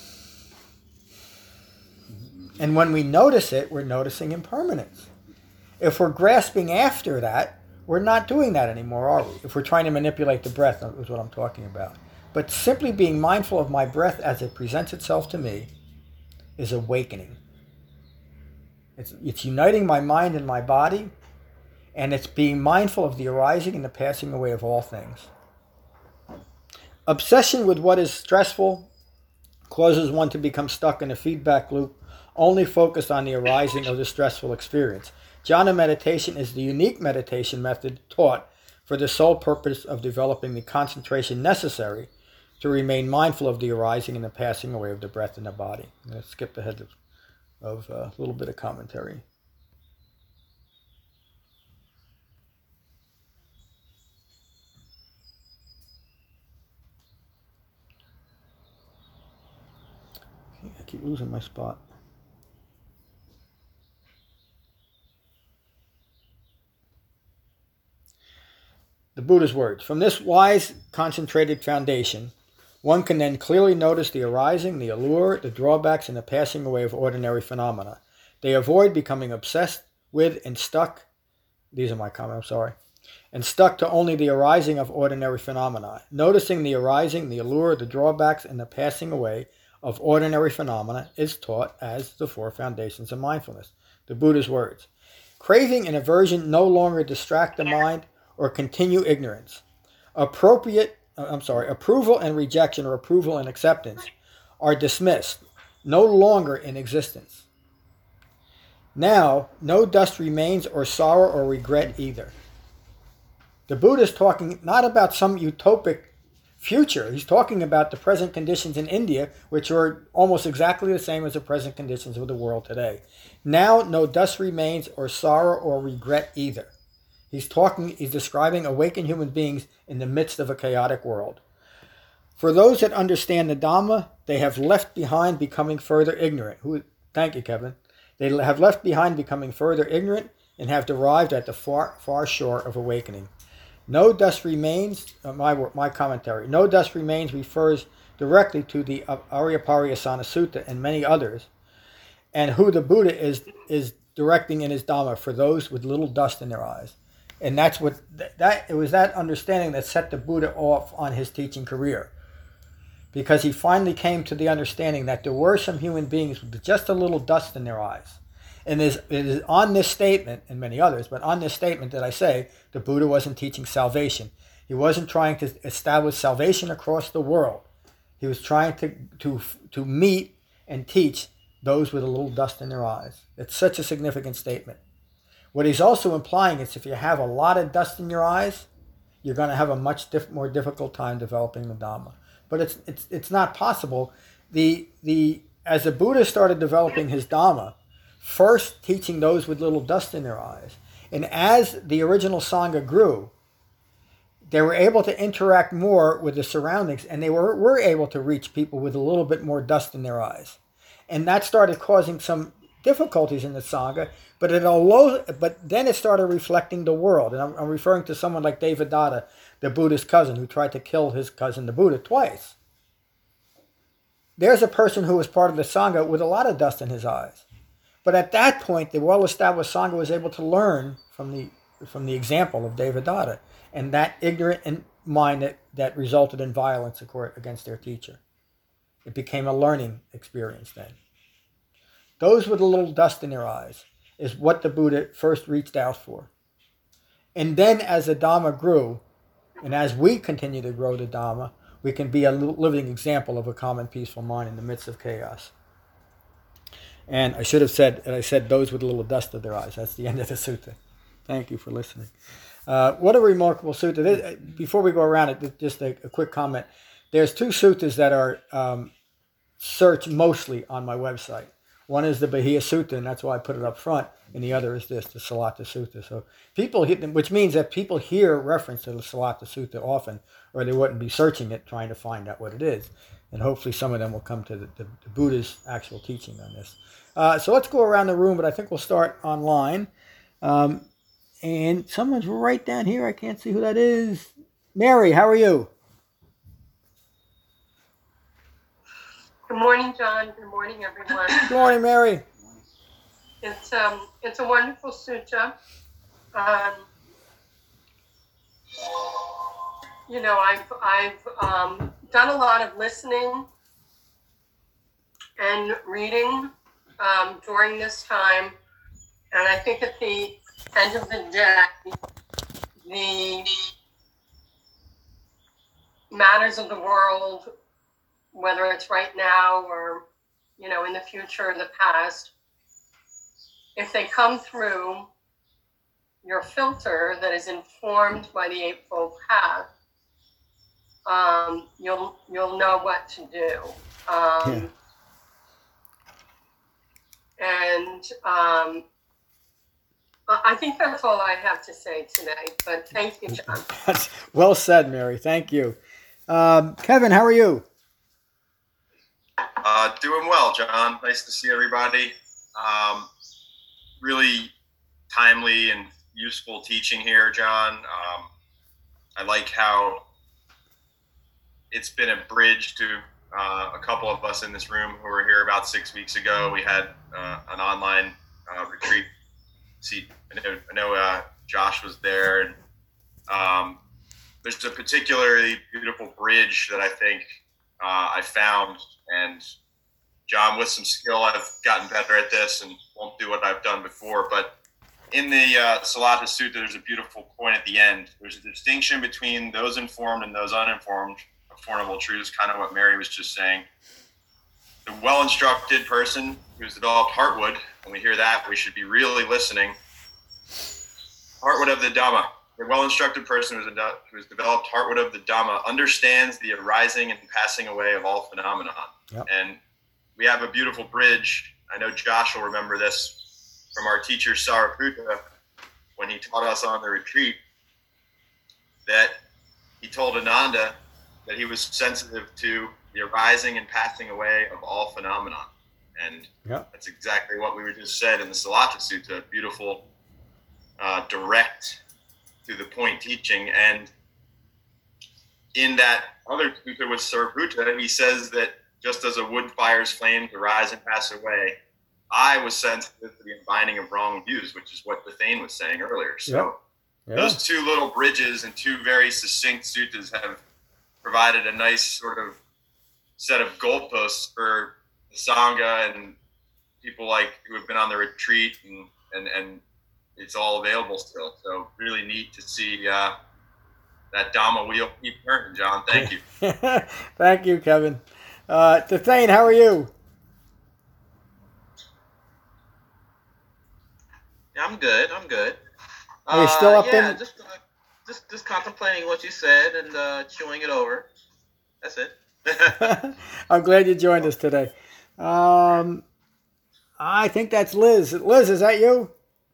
And when we notice it, we're noticing impermanence. If we're grasping after that, we're not doing that anymore, are we? If we're trying to manipulate the breath, is what I'm talking about. But simply being mindful of my breath as it presents itself to me is awakening. It's uniting my mind and my body, and it's being mindful of the arising and the passing away of all things. Obsession with what is stressful causes one to become stuck in a feedback loop, only focused on the arising of the stressful experience. Jhana meditation is the unique meditation method taught for the sole purpose of developing the concentration necessary to remain mindful of the arising and the passing away of the breath in the body. I'm going to skip ahead of a little bit of commentary. keep losing my spot. The Buddha's words. From this wise, concentrated foundation, one can then clearly notice the arising, the allure, the drawbacks, and the passing away of ordinary phenomena. They avoid becoming obsessed with and stuck, these are my comments, I'm sorry, and stuck to only the arising of ordinary phenomena. Noticing the arising, the allure, the drawbacks, and the passing away of ordinary phenomena is taught as the four foundations of mindfulness. The Buddha's words. Craving and aversion no longer distract the mind or continue ignorance. Approval and rejection, or approval and acceptance, are dismissed, no longer in existence. Now, no dust remains, or sorrow or regret either. The Buddha is talking not about some utopic future. He's talking about the present conditions in India, which are almost exactly the same as the present conditions of the world today. Now, no dust remains, or sorrow or regret either. He's describing awakened human beings in the midst of a chaotic world. For those that understand the Dhamma, they have left behind becoming further ignorant. Thank you, Kevin. They have left behind becoming further ignorant and have arrived at the far shore of awakening. No dust remains, my commentary, no dust remains refers directly to the Aryapariyasana Sutta and many others, and who the Buddha is directing in his Dhamma for those with little dust in their eyes. And that's what it was, that understanding that set the Buddha off on his teaching career, because he finally came to the understanding that there were some human beings with just a little dust in their eyes. And it is on this statement, and many others, but on this statement that I say, the Buddha wasn't teaching salvation. He wasn't trying to establish salvation across the world. He was trying to meet and teach those with a little dust in their eyes. It's such a significant statement. What he's also implying is if you have a lot of dust in your eyes, you're going to have a much more difficult time developing the Dhamma. But it's not possible. As the Buddha started developing his Dhamma, first teaching those with little dust in their eyes, and as the original Sangha grew, they were able to interact more with the surroundings, and they were able to reach people with a little bit more dust in their eyes. And that started causing some difficulties in the Sangha, but then it started reflecting the world. And I'm referring to someone like Devadatta, the Buddha's cousin, who tried to kill his cousin, the Buddha, twice. There's a person who was part of the Sangha with a lot of dust in his eyes. But at that point, the well-established Sangha was able to learn from the example of Devadatta and that ignorant mind that resulted in violence against their teacher. It became a learning experience then. Those with a little dust in their eyes is what the Buddha first reached out for. And then as the Dhamma grew, and as we continue to grow the Dhamma, we can be a living example of a calm and peaceful mind in the midst of chaos. And I should have said those with a little dust of their eyes. That's the end of the sutta. Thank you for listening. What a remarkable sutta. Before we go around it, just a quick comment. There's two suttas that are searched mostly on my website. One is the Bahia Sutta, and that's why I put it up front, and the other is the Salata Sutta. So which means that people hear reference to the Salata Sutta often, or they wouldn't be searching it, trying to find out what it is. And hopefully some of them will come to the Buddha's actual teaching on this. So let's go around the room, but I think we'll start online. And someone's right down here. I can't see who that is. Mary, how are you? Good morning, John. Good morning, everyone. Good morning, Mary. It's a wonderful sutta. I've done a lot of listening and reading during this time, and I think at the end of the day, the matters of the world, whether it's right now or, in the future or the past, if they come through your filter that is informed by the Eightfold Path, you'll know what to do. And I think that's all I have to say today. But thank you, John. That's well said, Mary. Thank you. Kevin, how are you? Doing well, John. Nice to see everybody. Really timely and useful teaching here, John. I like how it's been a bridge to a couple of us in this room who were here about 6 weeks ago. We had an online retreat. I know Josh was there, and there's a particularly beautiful bridge that I think I found. And John, with some skill, I've gotten better at this and won't do what I've done before. But in the Salata Sutta, there's a beautiful point at the end. There's a distinction between those informed and those uninformed of Four Noble Truths, kind of what Mary was just saying. The well-instructed person who's developed Heartwood, when we hear that, we should be really listening. Heartwood of the Dhamma. The well-instructed person who's developed Heartwood of the Dhamma understands the arising and passing away of all phenomenon. Yep. And we have a beautiful bridge. I know Josh will remember this from our teacher Sariputta when he taught us on the retreat, that he told Ananda that he was sensitive to the arising and passing away of all phenomenon. And that's exactly what we were just said in the Salata Sutta. Beautiful, direct, to the point teaching. And in that other sutta with Sariputta, he says that just as a wood fire's flames arise and pass away, I was sensitive to the unbinding of wrong views, which is what Bethane was saying earlier. So those two little bridges and two very succinct suttas have provided a nice sort of set of goalposts for the Sangha and people like who have been on the retreat, and it's all available still. So really neat to see that Dhamma wheel keep turning, John. Thank you. Thank you, Kevin. Bethane, how are you? Yeah, I'm good. Are you still up in? Just contemplating what you said and chewing it over. That's it. I'm glad you joined us today. I think that's Liz. Liz, is that you?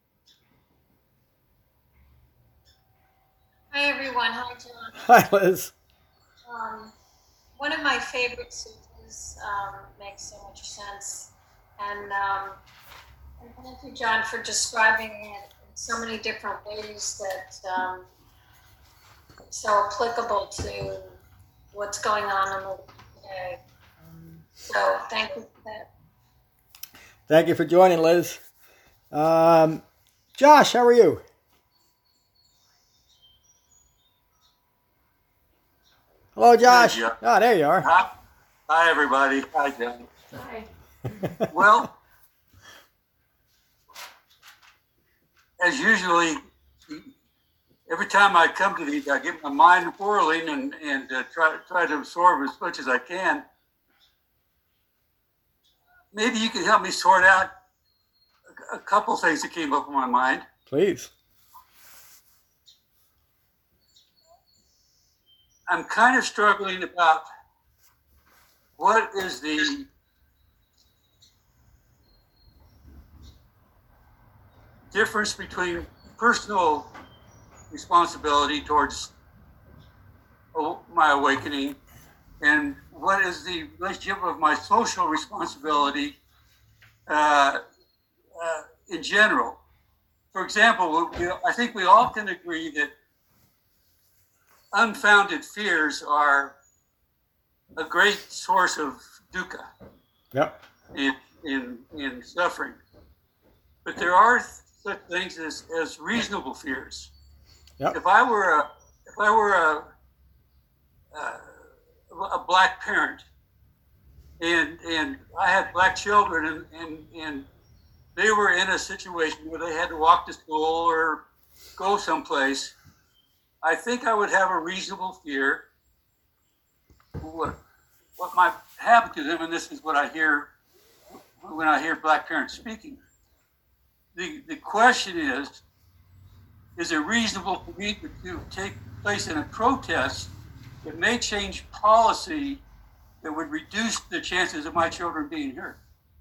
Hi, everyone. Hi, John. Hi, Liz. One of my favorite suttas makes so much sense. And thank you, John, for describing it in so many different ways that so applicable to what's going on in the world today. So thank you for that. Thank you for joining, Liz. Josh, how are you? Hello, Josh. Hey, Oh, there you are. Hi, everybody. Hi, John. Hi. Well, as usually, every time I come to these, I get my mind whirling and try to absorb as much as I can. Maybe you can help me sort out a couple things that came up in my mind. Please. I'm kind of struggling about what is the difference between personal responsibility towards my awakening and what is the relationship of my social responsibility in general. For example, I think we all can agree that unfounded fears are a great source of dukkha in suffering. But there are such things as reasonable fears. Yep. If I were a black parent and I had black children and they were in a situation where they had to walk to school or go someplace, I think I would have a reasonable fear what might happen to them, and this is what I hear when I hear black parents speaking. The question is it reasonable for me to take place in a protest that may change policy that would reduce the chances of my children being hurt?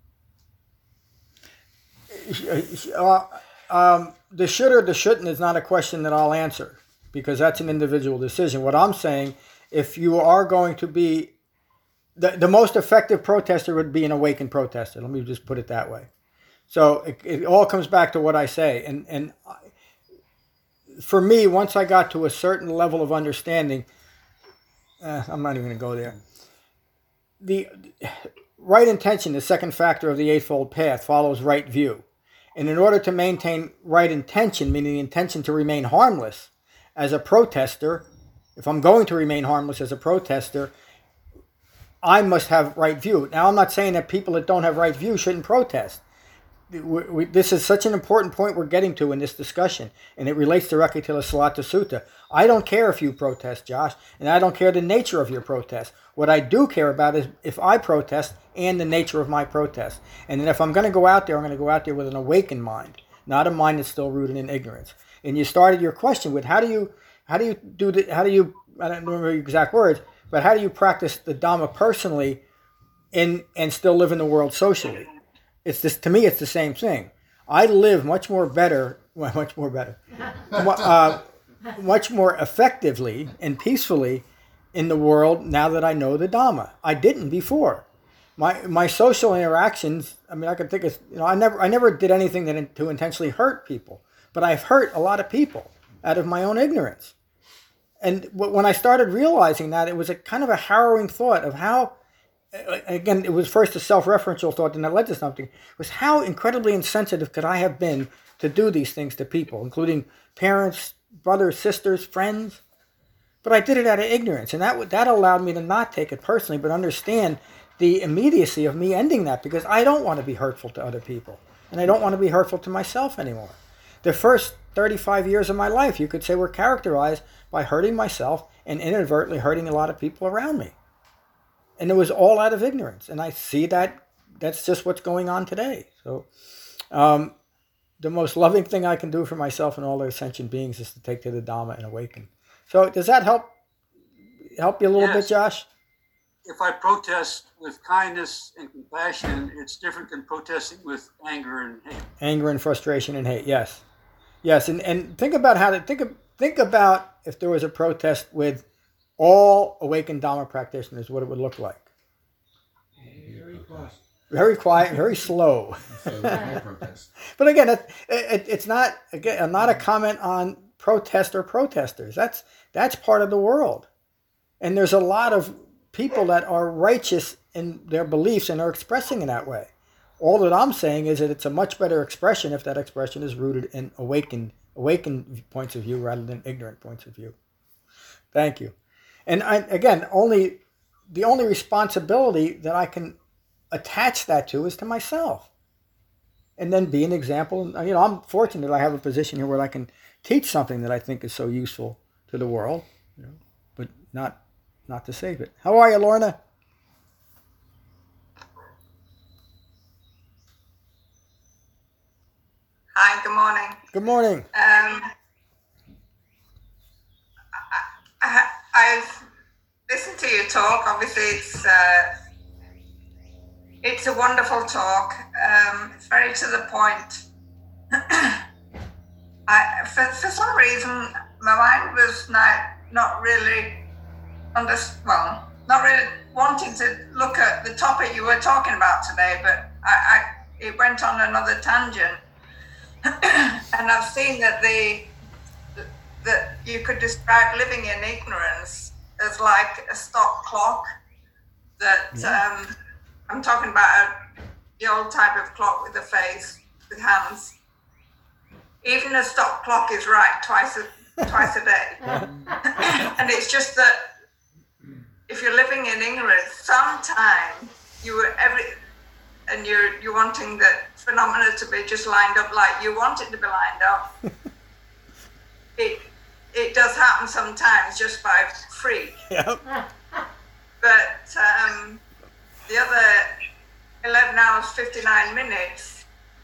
The should or the shouldn't is not a question that I'll answer, because that's an individual decision. What I'm saying, if you are going to be the most effective protester would be an awakened protester. Let me just put it that way. So it all comes back to what I say. And for me, once I got to a certain level of understanding, I'm not even going to go there. The right intention, the second factor of the Eightfold Path, follows right view. And in order to maintain right intention, meaning the intention to remain harmless as a protester, if I'm going to remain harmless as a protester, I must have right view. Now, I'm not saying that people that don't have right view shouldn't protest. This is such an important point we're getting to in this discussion, and it relates directly to the Salata Sutta. I don't care if you protest, Josh, and I don't care the nature of your protest. What I do care about is if I protest and the nature of my protest. And then if I'm going to go out there, I'm going to go out there with an awakened mind, not a mind that's still rooted in ignorance. And you started your question with how do you I don't remember the exact words, but how do you practice the Dhamma personally and still live in the world socially? To me, it's the same thing. I live much more effectively and peacefully in the world now that I know the Dhamma. I didn't before. My social interactions, I mean, I can think of, I never did anything to intentionally hurt people, but I've hurt a lot of people out of my own ignorance. And when I started realizing that, it was a kind of a harrowing thought of how, again, it was first a self-referential thought, and that led to something, was how incredibly insensitive could I have been to do these things to people, including parents, brothers, sisters, friends. But I did it out of ignorance, and that allowed me to not take it personally, but understand the immediacy of me ending that, because I don't want to be hurtful to other people, and I don't want to be hurtful to myself anymore. The first 35 years of my life, you could say, were characterized by hurting myself and inadvertently hurting a lot of people around me. And it was all out of ignorance. And I see that's just what's going on today. So the most loving thing I can do for myself and all the sentient beings is to take to the Dhamma and awaken. So does that help you a little bit, Josh? If I protest with kindness and compassion, it's different than protesting with anger and hate. Anger and frustration and hate, yes. Yes, and think about think about if there was a protest with all awakened Dhamma practitioners, what it would look like. Very quiet, very slow. But again, it's not a comment on protest or protesters. That's part of the world. And there's a lot of people that are righteous in their beliefs and are expressing in that way. All that I'm saying is that it's a much better expression if that expression is rooted in awakened points of view rather than ignorant points of view. Thank you. And the only responsibility that I can attach that to is to myself. And then be an example. I'm fortunate I have a position here where I can teach something that I think is so useful to the world, but not to save it. How are you, Lorna? Hi, good morning. Good morning. I've listened to your talk. Obviously, it's a wonderful talk. It's very to the point. For some reason, my mind was not really wanting to look at the topic you were talking about today, but it went on another tangent. And I've seen that you could describe living in ignorance as like a stop clock. I'm talking about the old type of clock with the face, with hands. Even a stop clock is right twice a day. And it's just that if you're living in ignorance, sometime you're wanting the phenomena to be just lined up like you want it to be lined up. It does happen sometimes just by freak. Yep. But the other 11 hours, 59 minutes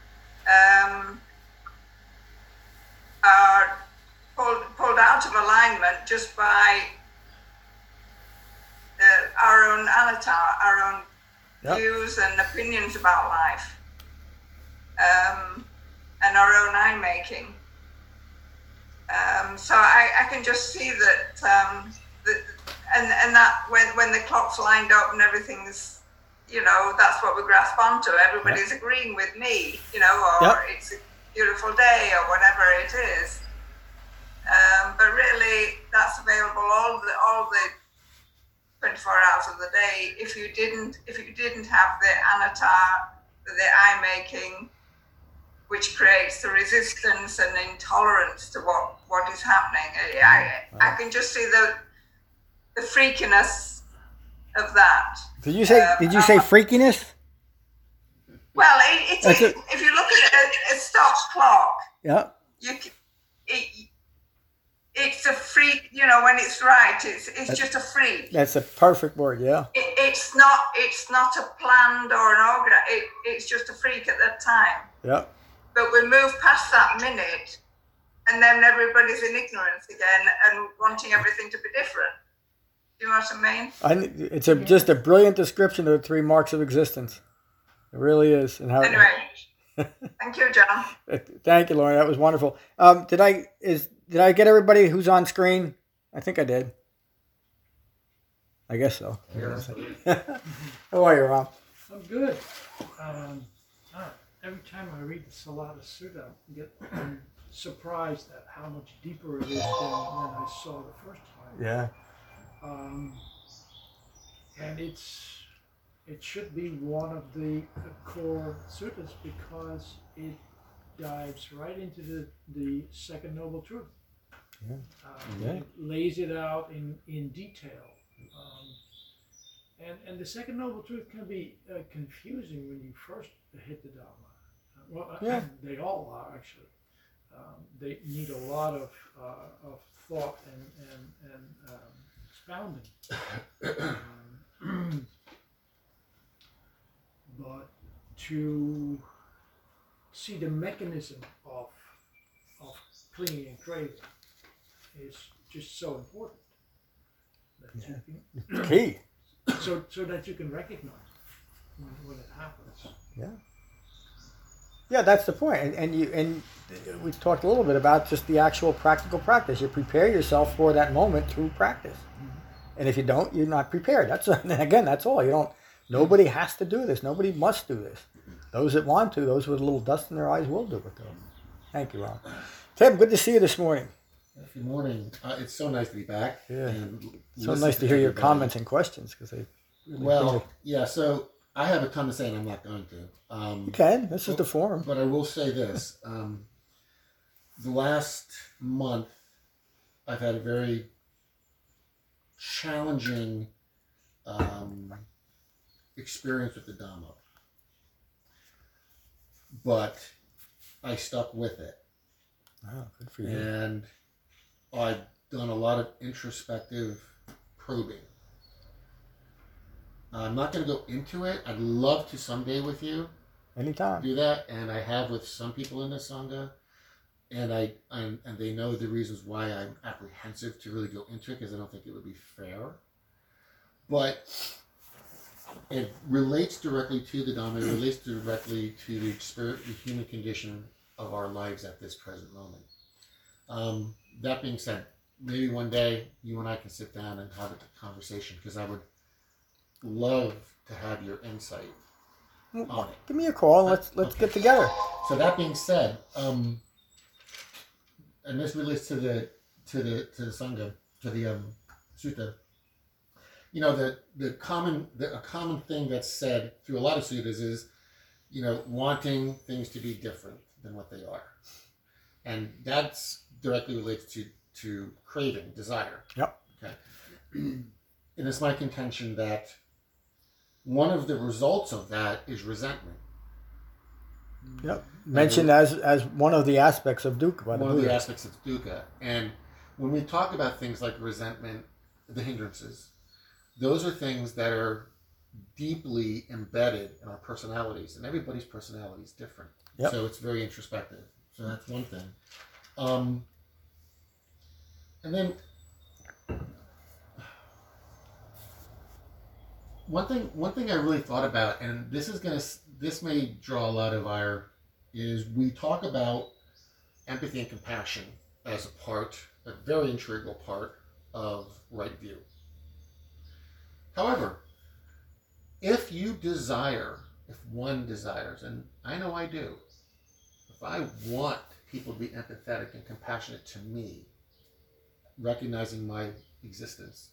are pulled out of alignment just by our own anatta, our own views and opinions about life, and our own eye-making. So I can just see that and that when the clock's lined up and everything's, that's what we grasp onto. Everybody's agreeing with me, or it's a beautiful day or whatever it is. But really, that's available all the 24 hours of the day. If you didn't have the anatta, the eye making, which creates the resistance and intolerance to what is happening, I can just see the freakiness of that. Did you say freakiness? Well, if you look at a stop clock, it's a freak. When it's right, it's just a freak. That's a perfect word. Yeah. It's not a planned or an organ. It's just a freak at that time. Yeah. But we move past that minute, and then everybody's in ignorance again and wanting everything to be different. Do you know what I mean? It's just a brilliant description of the 3 marks of existence. It really is. And how. Anyway, thank you, John. Thank you, Lauren. That was wonderful. Did I get everybody who's on screen? I think I did. I guess so. How are you, Ram? I'm good. Every time I read the Salata Sutta, I get surprised at how much deeper it is than I saw the first time. Yeah. And it should be one of the core suttas because it dives right into the second noble truth. Yeah. It lays it out in detail. And the second noble truth can be confusing when you first hit the Dhamma. Well, they all are actually. They need a lot of thought and expounding. But to see the mechanism of clinging and craving is just so important. It's key. So that you can recognize when it happens. Yeah. Yeah, that's the point. And we talked a little bit about just the actual practical practice. You prepare yourself for that moment through practice. And if you don't, you're not prepared. That's all. Nobody has to do this. Nobody must do this. Those that want to, those with a little dust in their eyes will do it, though. Thank you, Ron. Tim, good to see you this morning. Good morning. It's so nice to be back. Yeah. So nice to hear your comments and questions because they. So I have a ton to say, and I'm not going to. You can. This is the forum. But I will say this: the last month, I've had a very challenging experience with the Dhamma, but I stuck with it. Wow, good for you. And I've done a lot of introspective probing. I'm not going to go into it. I'd love to someday with you. Anytime. Do that, and I have with some people in the Sangha, and and they know the reasons why I'm apprehensive to really go into it because I don't think it would be fair. But it relates directly to the Dhamma. It relates directly to the human condition of our lives at this present moment. That being said, maybe one day you and I can sit down and have a conversation because I would love to have your insight on it. Give me a call. Let's get together. So that being said, and this relates to the Sangha, to the Sutta. You know, a common thing that's said through a lot of suttas is, wanting things to be different than what they are, and that's directly relates to craving, desire. Yep. Okay. And it's my contention that one of the results of that is resentment. Yep. Mentioned as one of the aspects of dukkha. One of the aspects of dukkha. And when we talk about things like resentment, the hindrances, those are things that are deeply embedded in our personalities, and everybody's personality is different. Yep. So it's very introspective. So that's one thing. And then one thing I really thought about, and this may draw a lot of ire, is we talk about empathy and compassion as a very integral part of right view. However, if one desires, and I know I do, if I want people to be empathetic and compassionate to me, recognizing my existence,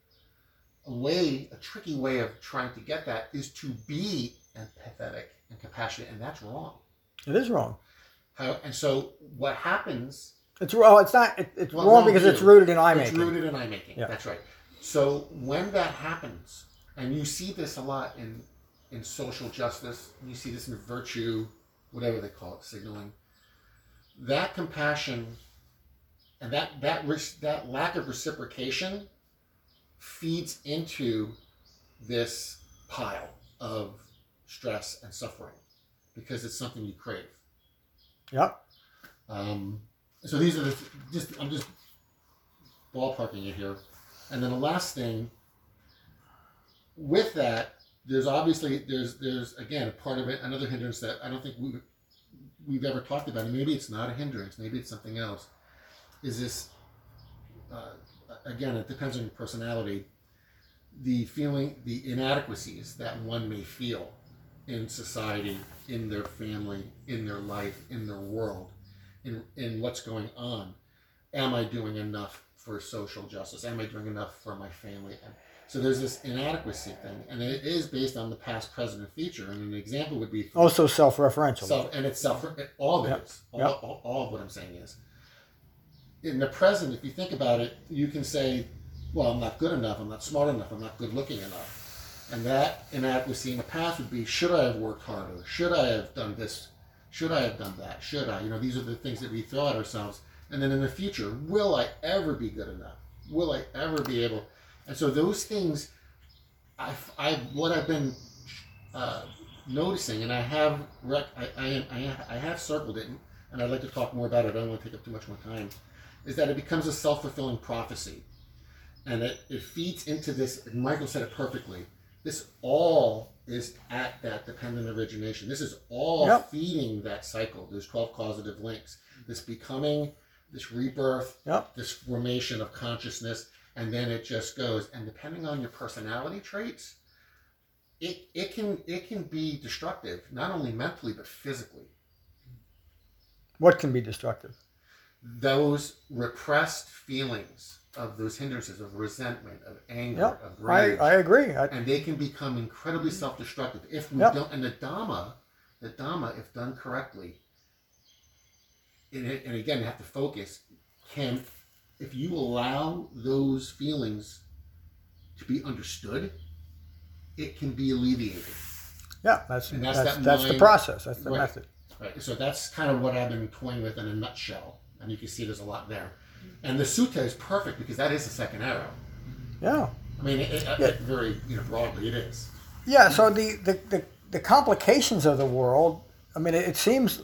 a tricky way of trying to get that is to be empathetic and compassionate, and that's wrong. It is wrong. And so what happens? It's wrong. It's not. It's wrong because it's rooted in I-making. It's rooted in I-making. Yeah. That's right. So when that happens, and you see this a lot in social justice, you see this in virtue, whatever they call it, signaling, that compassion and that lack of reciprocation feeds into this pile of stress and suffering because it's something you crave. Yep. So these are I'm just ballparking it here. And then the last thing with that, there's again a part of it, another hindrance that I don't think we've ever talked about, and maybe it's not a hindrance, maybe it's something else, is this, again, it depends on your personality, the inadequacies that one may feel in society, in their family, in their life, in their world, in what's going on. Am I doing enough for social justice? Am I doing enough for my family? And so there's this inadequacy thing, and it is based on the past, present, and future. And an example would be also self-referential. And it's all of it is. All of what I'm saying is. In the present, if you think about it, you can say, well, I'm not good enough, I'm not smart enough, I'm not good looking enough. And that inadequacy in the past would be, should I have worked harder? Should I have done this? Should I have done that? Should I? These are the things that we throw at ourselves. And then in the future, will I ever be good enough? Will I ever be able? And so those things, what I've been noticing, and I have circled it, and I'd like to talk more about it. I don't want to take up too much more time. Is that it becomes a self-fulfilling prophecy, and it feeds into this. And Michael said it perfectly. This all is at that dependent origination. This is all feeding that cycle. There's 12 causative links. This becoming, this rebirth, this formation of consciousness, and then it just goes. And depending on your personality traits, it can be destructive, not only mentally but physically. What can be destructive? Those repressed feelings of those hindrances of resentment, of anger, of rage. I agree. And they can become incredibly self-destructive if we don't. And the Dhamma, if done correctly, and again, you have to focus. If you allow those feelings to be understood, it can be alleviated. Yeah, that's the process. That's the method. Right. So that's kind of what I've been toying with in a nutshell. And you can see there's a lot there. And the sutta is perfect because that is the second arrow. Yeah. I mean, very broadly, it is. Yeah. So the complications of the world. I mean, it seems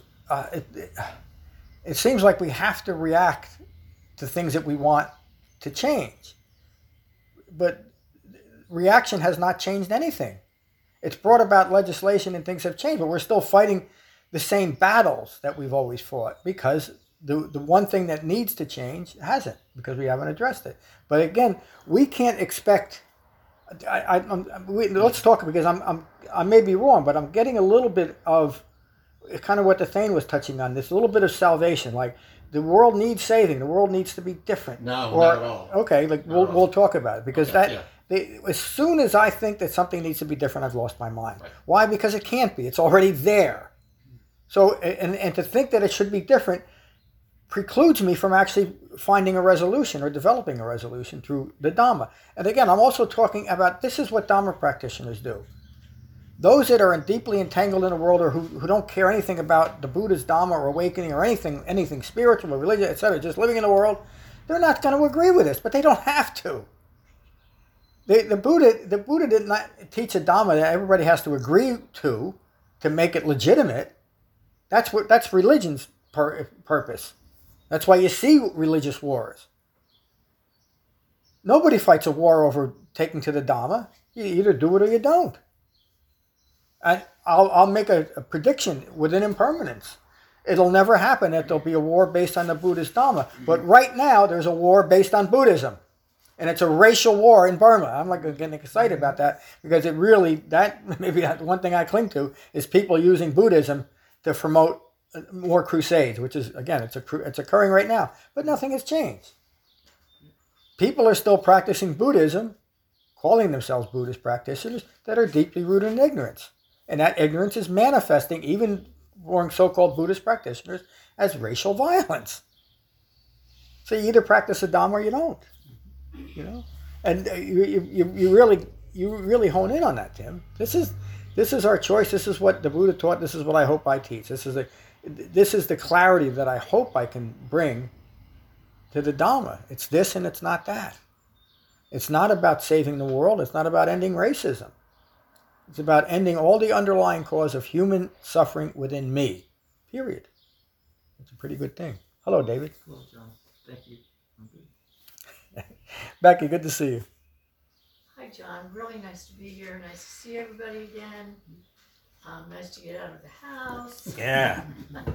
like we have to react to things that we want to change, but reaction has not changed anything. It's brought about legislation and things have changed, but we're still fighting the same battles that we've always fought because the one thing that needs to change hasn't, because we haven't addressed it. But again, we can't expect. Let's talk, because I may be wrong, but I'm getting a little bit of kind of what the Thane was touching on. This little bit of salvation, like the world needs saving. The world needs to be different. No, not at all. Okay, we'll talk about it, because as soon as I think that something needs to be different, I've lost my mind. Right. Why? Because it can't be. It's already there. So and to think that it should be different precludes me from actually finding a resolution or developing a resolution through the Dhamma. And again, I'm also talking about, this is what Dhamma practitioners do. Those that are deeply entangled in the world, or who don't care anything about the Buddha's Dhamma or awakening or anything spiritual or religious, etc., just living in the world, they're not going to agree with this, but they don't have to. The Buddha did not teach a Dhamma that everybody has to agree to make it legitimate. That's religion's purpose. That's why you see religious wars. Nobody fights a war over taking to the Dhamma. You either do it or you don't. And I'll make a prediction within impermanence. It'll never happen that there'll be a war based on the Buddhist Dhamma. But right now, there's a war based on Buddhism. And it's a racial war in Burma. I'm like getting excited about that because it really, that maybe one thing I cling to is people using Buddhism to promote more crusades, which is, again, it's occurring right now. But nothing has changed. People are still practicing Buddhism, calling themselves Buddhist practitioners, that are deeply rooted in ignorance. And that ignorance is manifesting, even among so-called Buddhist practitioners, as racial violence. So you either practice the Dhamma or you don't. You know, and you really hone in on that, Tim. This is our choice. This is what the Buddha taught. This is what I hope I teach. This is the clarity that I hope I can bring to the Dhamma. It's this and it's not that. It's not about saving the world. It's not about ending racism. It's about ending all the underlying cause of human suffering within me. Period. It's a pretty good thing. Hello, David. Hello, John. Thank you. I'm good. Becky, good to see you. Hi, John. Really nice to be here. Nice to see everybody again. Nice to get out of the house. Yeah.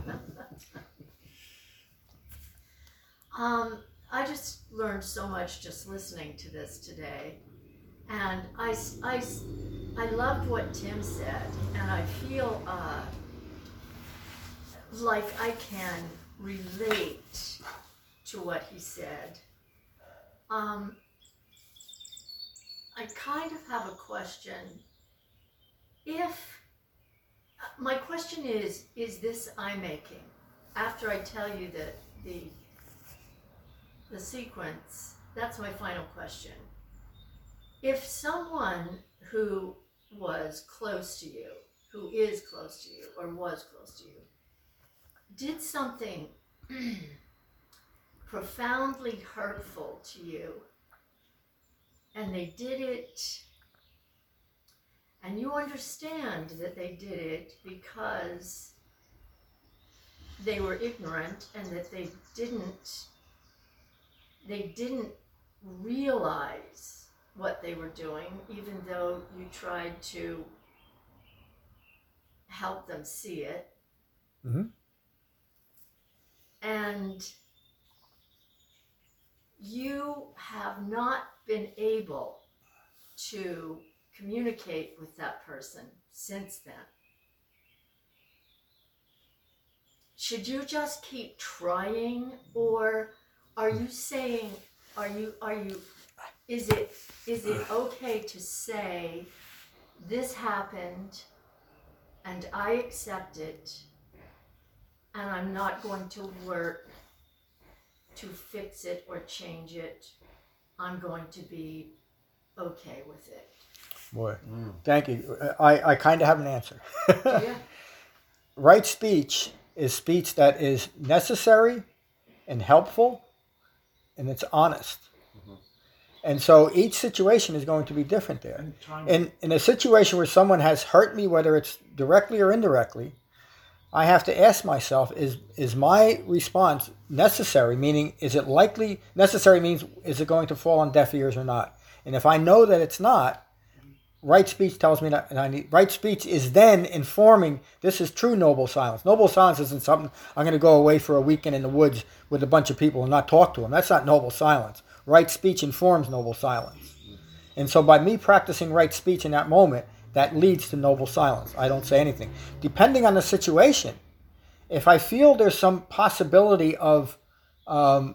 I just learned so much just listening to this today. And I loved what Tim said. And I feel like I can relate to what he said. I kind of have a question. My question is this I-making? After I tell you that the sequence, that's my final question. If someone who was close to you, who is close to you, or was close to you, did something profoundly hurtful to you, and they did it, and you understand that they did it because they were ignorant and that they didn't realize what they were doing, even though you tried to help them see it. Mm-hmm. And you have not been able to communicate with that person since then. Should you just keep trying, or are you saying, is it okay to say, this happened and I accept it and I'm not going to work to fix it or change it. I'm going to be okay with it. Boy, thank you. I kind of have an answer. Yeah. Right speech is speech that is necessary and helpful, and it's honest. Mm-hmm. And so each situation is going to be different there. In a situation where someone has hurt me, whether it's directly or indirectly, I have to ask myself, is my response necessary? Meaning, is it likely? Necessary means, is it going to fall on deaf ears or not? And if I know that it's not, right speech tells me that, and right speech is then informing, this is true noble silence. Noble silence isn't something, I'm going to go away for a weekend in the woods with a bunch of people and not talk to them. That's not noble silence. Right speech informs noble silence. And so by me practicing right speech in that moment, that leads to noble silence. I don't say anything. Depending on the situation, if I feel there's some possibility of, I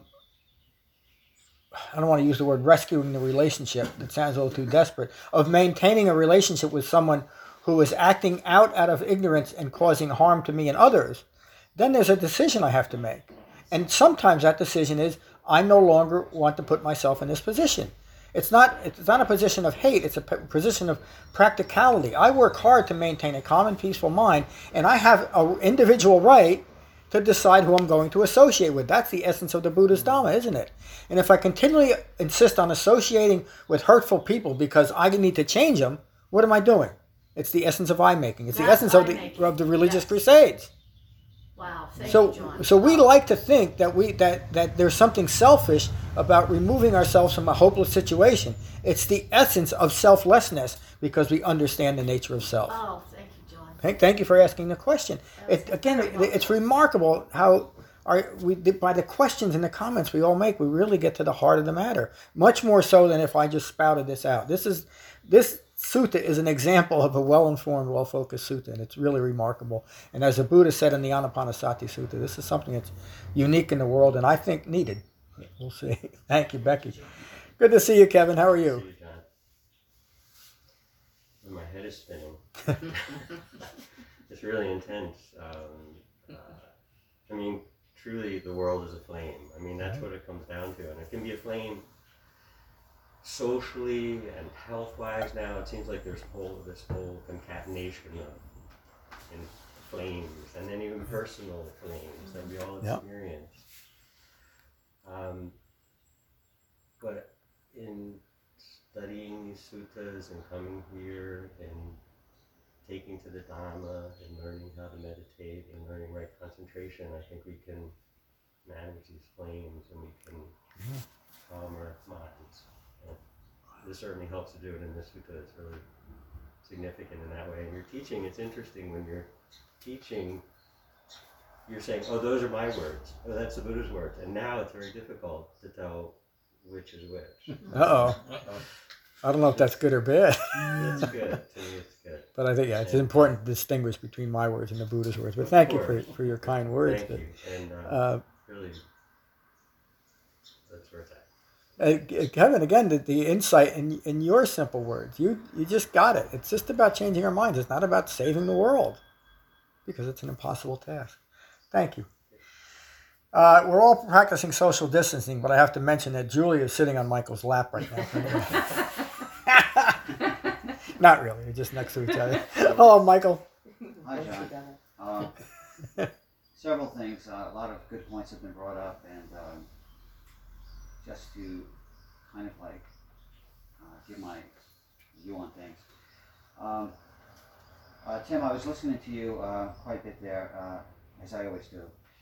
don't want to use the word rescuing the relationship, that sounds a little too desperate, of maintaining a relationship with someone who is acting out of ignorance and causing harm to me and others, then there's a decision I have to make. And sometimes that decision is, I no longer want to put myself in this position. It's not a position of hate, it's a position of practicality. I work hard to maintain a calm and peaceful mind, and I have an individual right to decide who I'm going to associate with. That's the essence of the Buddhist Dhamma, isn't it? And if I continually insist on associating with hurtful people because I need to change them, what am I doing? It's the essence of I-making. It's the essence of the religious crusades. Wow, thank you, John. So we like to think that there's something selfish about removing ourselves from a hopeless situation. It's the essence of selflessness because we understand the nature of self. Oh, thank you, John. Thank you for asking the question. It's remarkable how by the questions and the comments we all make, we really get to the heart of the matter. Much more so than if I just spouted this out. This sutta is an example of a well-informed, well-focused sutta, and it's really remarkable. And as the Buddha said in the Anapanasati Sutta, this is something that's unique in the world and I think needed. We'll see. Thank you, Becky. Good to see you, Kevin. How are you? See you, John. My head is spinning. It's really intense. I mean, truly, the world is a flame. I mean, that's what it comes down to. And it can be a flame socially and health-wise now. It seems like there's this whole concatenation in flames, and then even personal flames that we all experience. But in studying these suttas and coming here and taking to the Dhamma and learning how to meditate and learning right concentration, I think we can manage these flames and we can calm our minds. And this certainly helps to do it in this sutta. It's really significant in that way. And your teaching, it's interesting when you're teaching, you're saying, oh, those are my words. Oh, that's the Buddha's words. And now it's very difficult to tell which is which. Uh-oh. I don't know if that's good or bad. It's good. To me, it's good. But I think, it's important to distinguish between my words and the Buddha's words. But thank you for your kind words. Thank you. And really, that's where it's at. Kevin, again, the insight in your simple words. You just got it. It's just about changing our minds. It's not about saving the world, because it's an impossible task. Thank you. We're all practicing social distancing, but I have to mention that Julie is sitting on Michael's lap right now. Not really. We're just next to each other. Hello, Michael. Hi, John. Several things. A lot of good points have been brought up, and just to kind of like give my view on things. Tim, I was listening to you quite a bit there, as I always do.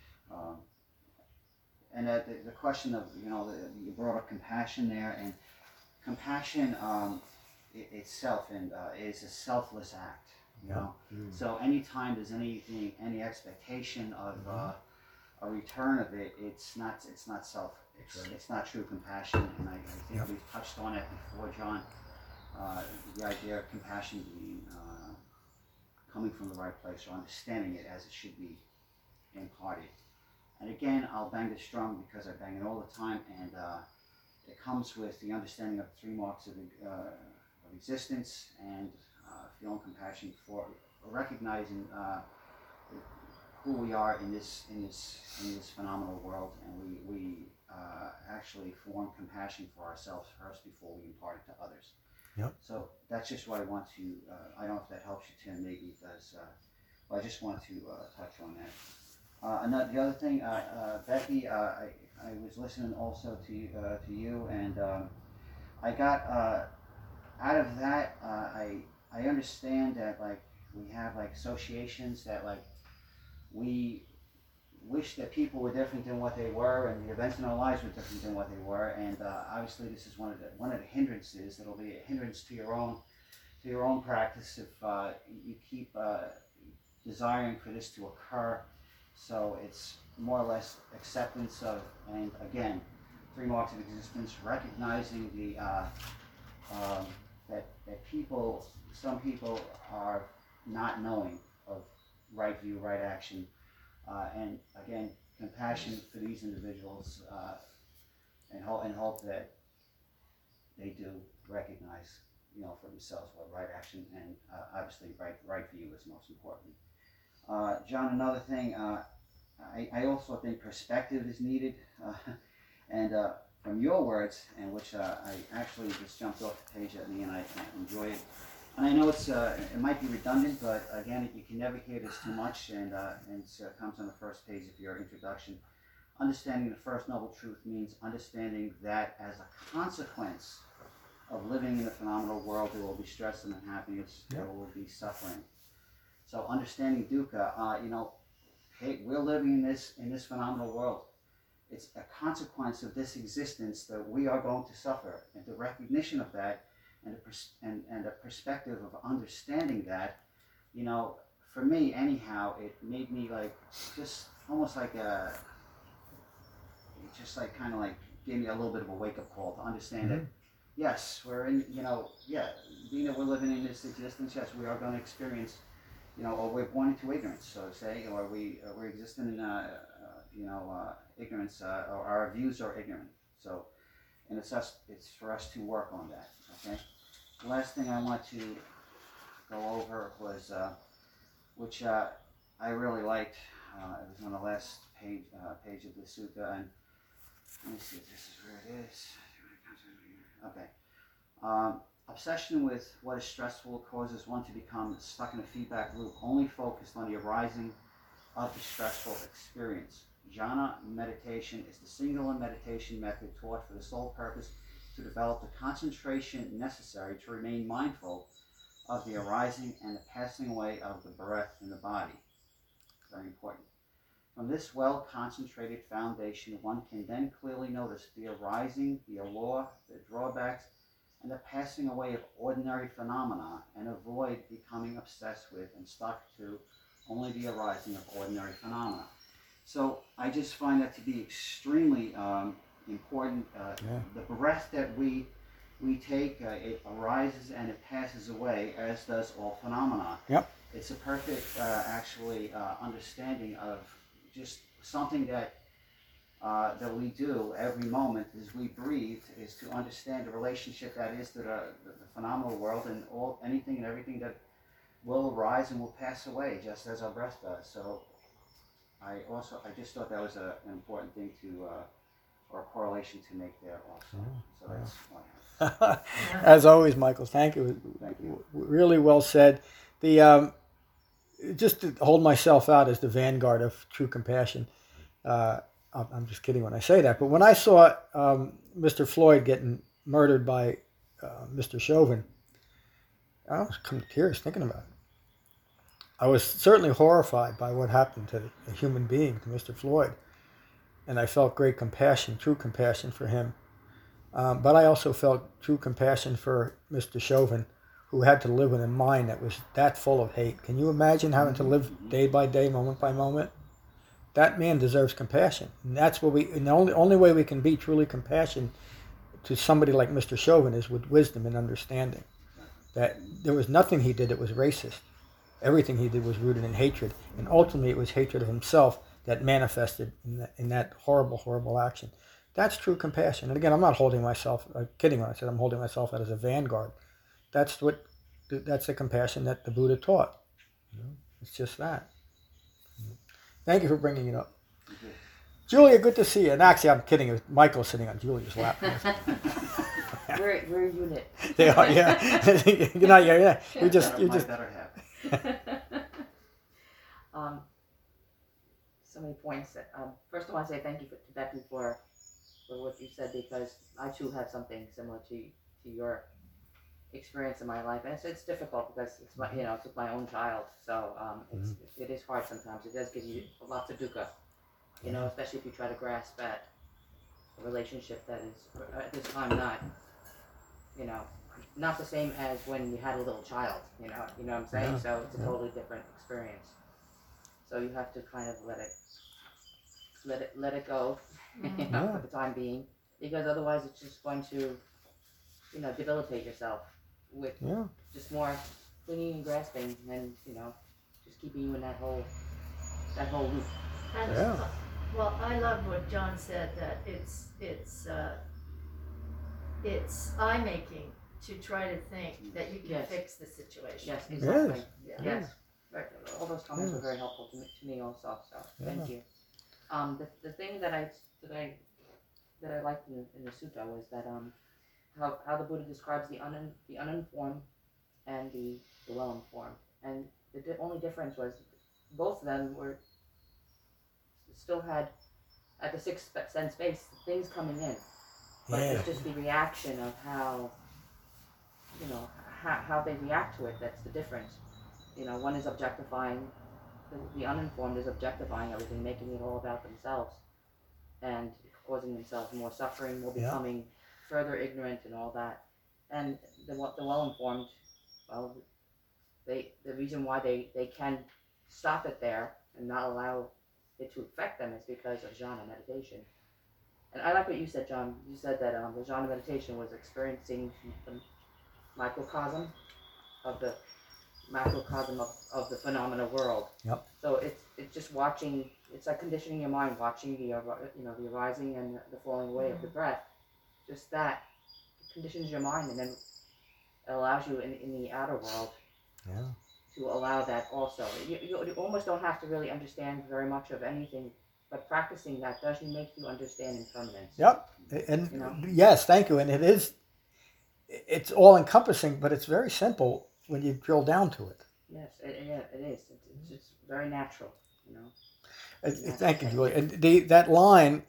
And the question of, you brought up compassion there, and compassion itself is a selfless act, you know. So anytime there's any expectation of a return of it, it's not true compassion. And I think we've touched on it before, John. The idea of compassion being coming from the right place, or understanding it as it should be imparted. And again, I'll bang this drum because I bang it all the time, and it comes with the understanding of the 3 marks of existence, and feeling compassion for recognizing who we are in this phenomenal world, and we actually form compassion for ourselves first before we impart it to others. Yep. So that's just what I want to. I don't know if that helps you, Tim. Maybe it does. But I just want to touch on that. The other thing, Becky, I was listening also to you, and I got out of that. I understand that like we have like associations that like we wish that people were different than what they were, and the events in our lives were different than what they were, and obviously this is one of the hindrances. That'll be a hindrance to your own practice if you keep desiring for this to occur. So it's more or less acceptance of, and again, 3 marks of existence, recognizing the that some people are not knowing of right view, right action, and again, compassion for these individuals, and hope that they do recognize, for themselves what right action and obviously right view is most important. John, another thing, I also think perspective is needed, and from your words, and which I actually just jumped off the page at me, and I enjoy it. And I know it might be redundant, but again, you can never hear this too much, and it comes on the first page of your introduction. Understanding the First Noble Truth means understanding that as a consequence of living in a phenomenal world, there will be stress and unhappiness, there will be suffering. So understanding dukkha, hey, we're living in this phenomenal world. It's a consequence of this existence that we are going to suffer, and the recognition of that, and a perspective of understanding that, for me anyhow, it made me like just almost like it just like kind of like gave me a little bit of a wake up call to understand that yes, we're in, being that we're living in this existence, yes, we are going to experience, or we're born into ignorance, so to say, or we're existing in ignorance, or our views are ignorant. So, and it's for us to work on that. Okay. The last thing I want to go over was, which I really liked. It was on the last page of the sutta, and let me see if this is where it is. Okay. Obsession with what is stressful causes one to become stuck in a feedback loop, only focused on the arising of the stressful experience. Jhana meditation is the singular meditation method taught for the sole purpose to develop the concentration necessary to remain mindful of the arising and the passing away of the breath in the body. Very important. From this well-concentrated foundation, one can then clearly notice the arising, the allure, the drawbacks, and the passing away of ordinary phenomena, and avoid becoming obsessed with and stuck to only the arising of ordinary phenomena. So I just find that to be extremely important. The breath that we take, it arises and it passes away, as does all phenomena. Yep. It's a perfect, understanding of just something that we do every moment as we breathe, is to understand the relationship that is to the phenomenal world, and anything and everything that will arise and will pass away, just as our breath does. So I just thought that was an important thing or a correlation to make there also. So that's why. As always, Michael, thank you. Thank you. Really well said. Just to hold myself out as the vanguard of true compassion. I'm just kidding when I say that, but when I saw Mr. Floyd getting murdered by Mr. Chauvin, I was coming to tears thinking about it. I was certainly horrified by what happened to a human being, to Mr. Floyd, and I felt great compassion, true compassion for him. But I also felt true compassion for Mr. Chauvin, who had to live with a mind that was that full of hate. Can you imagine having to live day by day, moment by moment? That man deserves compassion. And that's what the only way we can be truly compassionate to somebody like Mr. Chauvin is with wisdom and understanding. That there was nothing he did that was racist. Everything he did was rooted in hatred. And ultimately it was hatred of himself that manifested in that horrible, horrible action. That's true compassion. And again, I'm not holding myself, kidding when I said I'm holding myself out as a vanguard. That's the compassion that the Buddha taught. It's just that. Thank you for bringing it up. Julia, good to see you. And actually, I'm kidding. Michael's sitting on Julia's lap. We're a unit. They are, yeah. You're not, yeah. You're just. Better half. So many points. First, I want to say thank you to Becky for what you said, because I too have something similar to your experience in my life, and it's difficult because it's it's with my own child. So it is hard sometimes. It does give you lots of dukkha, especially if you try to grasp at a relationship that is at this time not the same as when you had a little child. You know what I'm saying? Yeah. So it's a totally different experience. So you have to kind of let it go, for the time being, because otherwise it's just going to, debilitate yourself with just more clinging and grasping, and just keeping you in that whole loop. And, well, I love what John said, that it's eye making to try to think that you can fix the situation. Yes, exactly. Yes. Yes. Right. All those comments were very helpful to me also. So thank you. The thing that I liked in the sutta was that how the Buddha describes the uninformed and the well-informed, and the only difference was both of them still had at the sixth sense base things coming in, but it's just the reaction of how they react to it that's the difference. One is objectifying, the uninformed is objectifying everything, making it all about themselves, and causing themselves more suffering, more becoming further ignorant and all that. And the well-informed, the reason why they can stop it there and not allow it to affect them is because of jhana meditation. And I like what you said, John. You said that the jhana meditation was experiencing the microcosm of the macrocosm of the phenomena world. Yep. So it's just watching. It's like conditioning your mind, watching the the arising and the falling away of the breath. Just that conditions your mind, and then it allows you in the outer world to allow that also. You almost don't have to really understand very much of anything, but practicing that does make you understand impermanence. Yep. And yes, thank you. And it's all encompassing, but it's very simple when you drill down to it. Yes, it is. It's very natural, Thank you, Julie. And that line,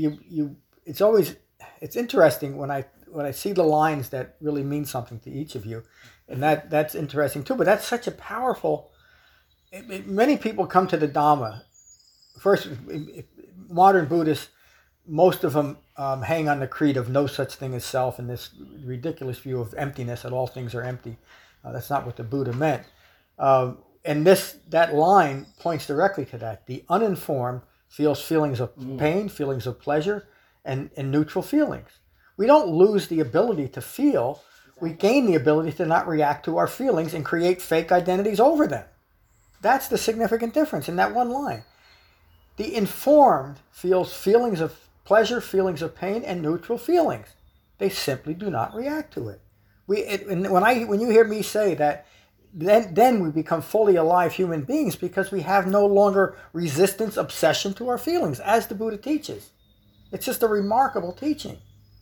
it's interesting when I see the lines that really mean something to each of you, and that's interesting too. But that's such a powerful. Many people come to the Dhamma. First, modern Buddhists, most of them hang on the creed of no such thing as self and this ridiculous view of emptiness, that all things are empty. That's not what the Buddha meant. And that line points directly to that. The uninformed feels feelings of pain, feelings of pleasure, and neutral feelings. We don't lose the ability to feel. We gain the ability to not react to our feelings and create fake identities over them. That's the significant difference in that one line. The informed feels feelings of pleasure, feelings of pain, and neutral feelings. They simply do not react to it. When you hear me say that, then we become fully alive human beings because we have no longer resistance, obsession to our feelings, as the Buddha teaches. It's just a remarkable teaching.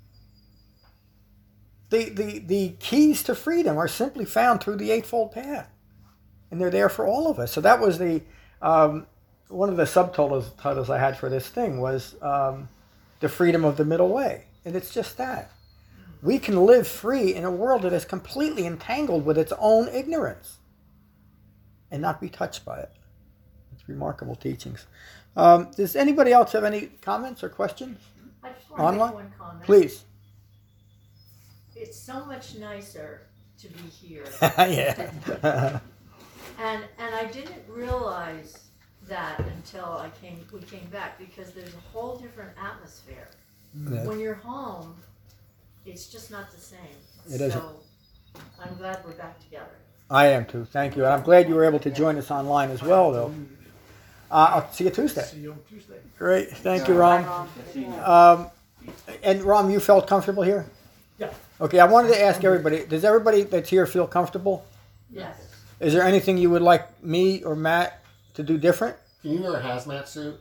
The keys to freedom are simply found through the Eightfold Path, and they're there for all of us. So that was one of the subtitles I had for this thing was the freedom of the middle way, and it's just that. We can live free in a world that is completely entangled with its own ignorance and not be touched by it. It's remarkable teachings. Does anybody else have any comments or questions? I just want to Online? make one comment. Please. It's so much nicer to be here. Yeah. and I didn't realize that until we came back, because there's a whole different atmosphere. Yeah. When you're home, it's just not the same. It isn't. So I'm glad we're back together. I am too. Thank you. And I'm glad you were able to join us online as well, though. I'll see you Tuesday. See you on Tuesday. Great. Thank you, Ram. And Ram, you felt comfortable here? Yeah. Okay, I wanted to ask everybody, does everybody that's here feel comfortable? Yes. Is there anything you would like me or Matt to do different? Can you wear a hazmat suit?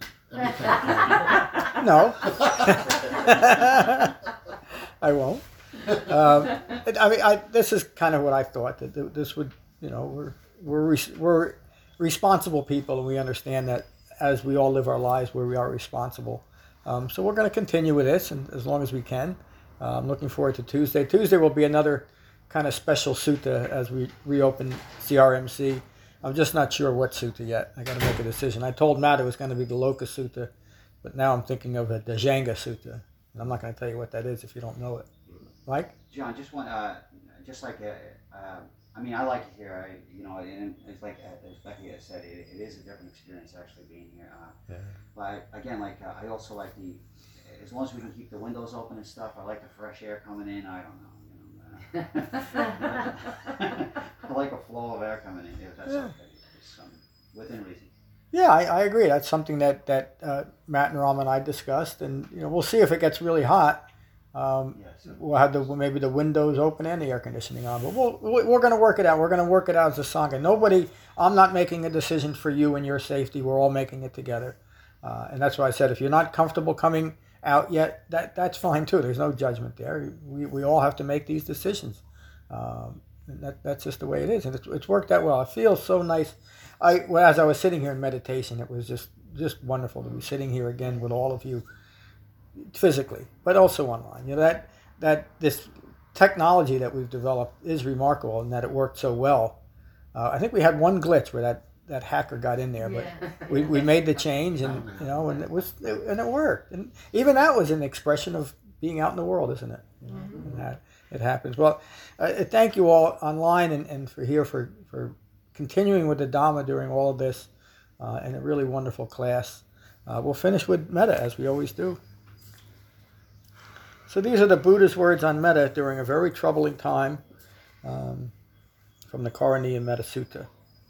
No. I won't. This is kind of what I thought, that this would, we're responsible people, and we understand that as we all live our lives where we are responsible. So we're going to continue with this, and as long as we can. I'm looking forward to Tuesday. Tuesday will be another kind of special sutta as we reopen CRMC. I'm just not sure what sutta yet. I got to make a decision. I told Matt it was going to be the Loka Sutta, but now I'm thinking of the Dajanga Sutta, and I'm not going to tell you what that is if you don't know it. Mike? John, just one, I like it here. And it's like as Becky has said, it is a different experience actually being here. But again, I also like as long as we can keep the windows open and stuff. I like the fresh air coming in. I don't know. I like a flow of air coming in. If that's okay, it's within reason. Yeah, I agree. That's something that Matt and Ram and I discussed, and we'll see if it gets really hot. We'll have maybe the windows open and the air conditioning on, but we're going to work it out. We're going to work it out as a sangha. I'm not making a decision for you and your safety. We're all making it together, and that's why I said if you're not comfortable coming out yet, that's fine too. There's no judgment there. We all have to make these decisions. That's just the way it is, and it's worked out well. It feels so nice. As I was sitting here in meditation, it was just wonderful to be sitting here again with all of you, physically, but also online. That this technology that we've developed is remarkable, and that it worked so well. I think we had one glitch where that hacker got in there, but we made the change, and and it worked. And even that was an expression of being out in the world, isn't it? And that it happens. Well, thank you all online and for continuing with the Dhamma during all of this, and a really wonderful class. We'll finish with metta as we always do. So these are the Buddha's words on metta during a very troubling time from the Karaniya Metta Sutta.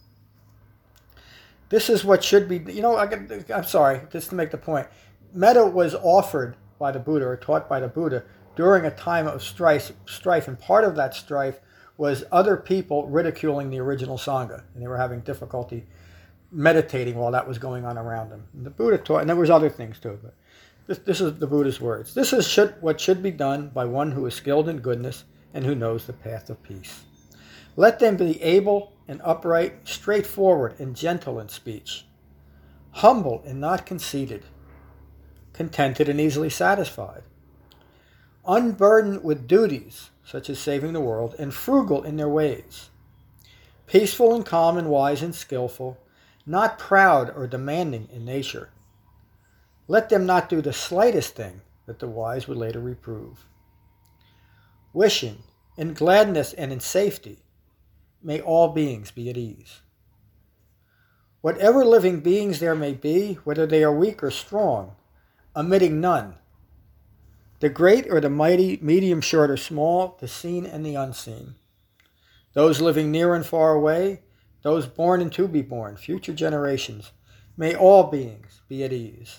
This is what should be, I'm sorry, just to make the point. Metta was offered by the Buddha or taught by the Buddha during a time of strife, and part of that strife was other people ridiculing the original Sangha, and they were having difficulty meditating while that was going on around them. And the Buddha taught, and there was other things too, but this is the Buddha's words. This is what should be done by one who is skilled in goodness and who knows the path of peace. Let them be able and upright, straightforward and gentle in speech, humble and not conceited, contented and easily satisfied, unburdened with duties, such as saving the world, and frugal in their ways, peaceful and calm and wise and skillful, not proud or demanding in nature. Let them not do the slightest thing that the wise would later reprove. Wishing, in gladness and in safety, may all beings be at ease. Whatever living beings there may be, whether they are weak or strong, omitting none, the great or the mighty, medium, short or small, the seen and the unseen, those living near and far away, those born and to be born, future generations, may all beings be at ease.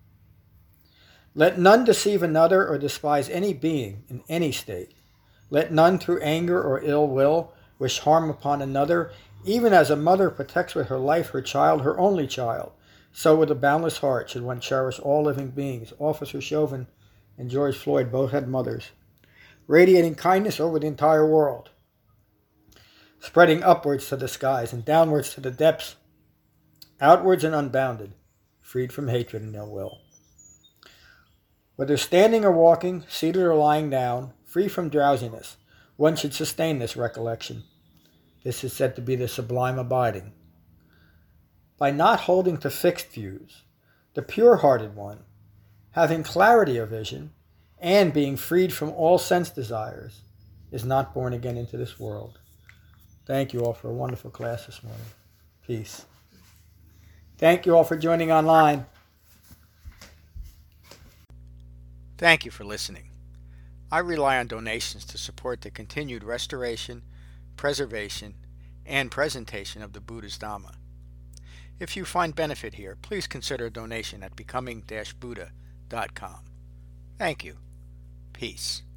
Let none deceive another or despise any being in any state. Let none through anger or ill will wish harm upon another, even as a mother protects with her life her child, her only child. So with a boundless heart should one cherish all living beings. Officer Chauvin and George Floyd both had mothers, radiating kindness over the entire world, spreading upwards to the skies and downwards to the depths, outwards and unbounded, freed from hatred and ill will. Whether standing or walking, seated or lying down, free from drowsiness, one should sustain this recollection. This is said to be the sublime abiding. By not holding to fixed views, the pure-hearted one, having clarity of vision, and being freed from all sense desires, is not born again into this world. Thank you all for a wonderful class this morning. Peace. Thank you all for joining online. Thank you for listening. I rely on donations to support the continued restoration, preservation, and presentation of the Buddha's Dhamma. If you find benefit here, please consider a donation at becoming-buddha.com. Thank you. Peace.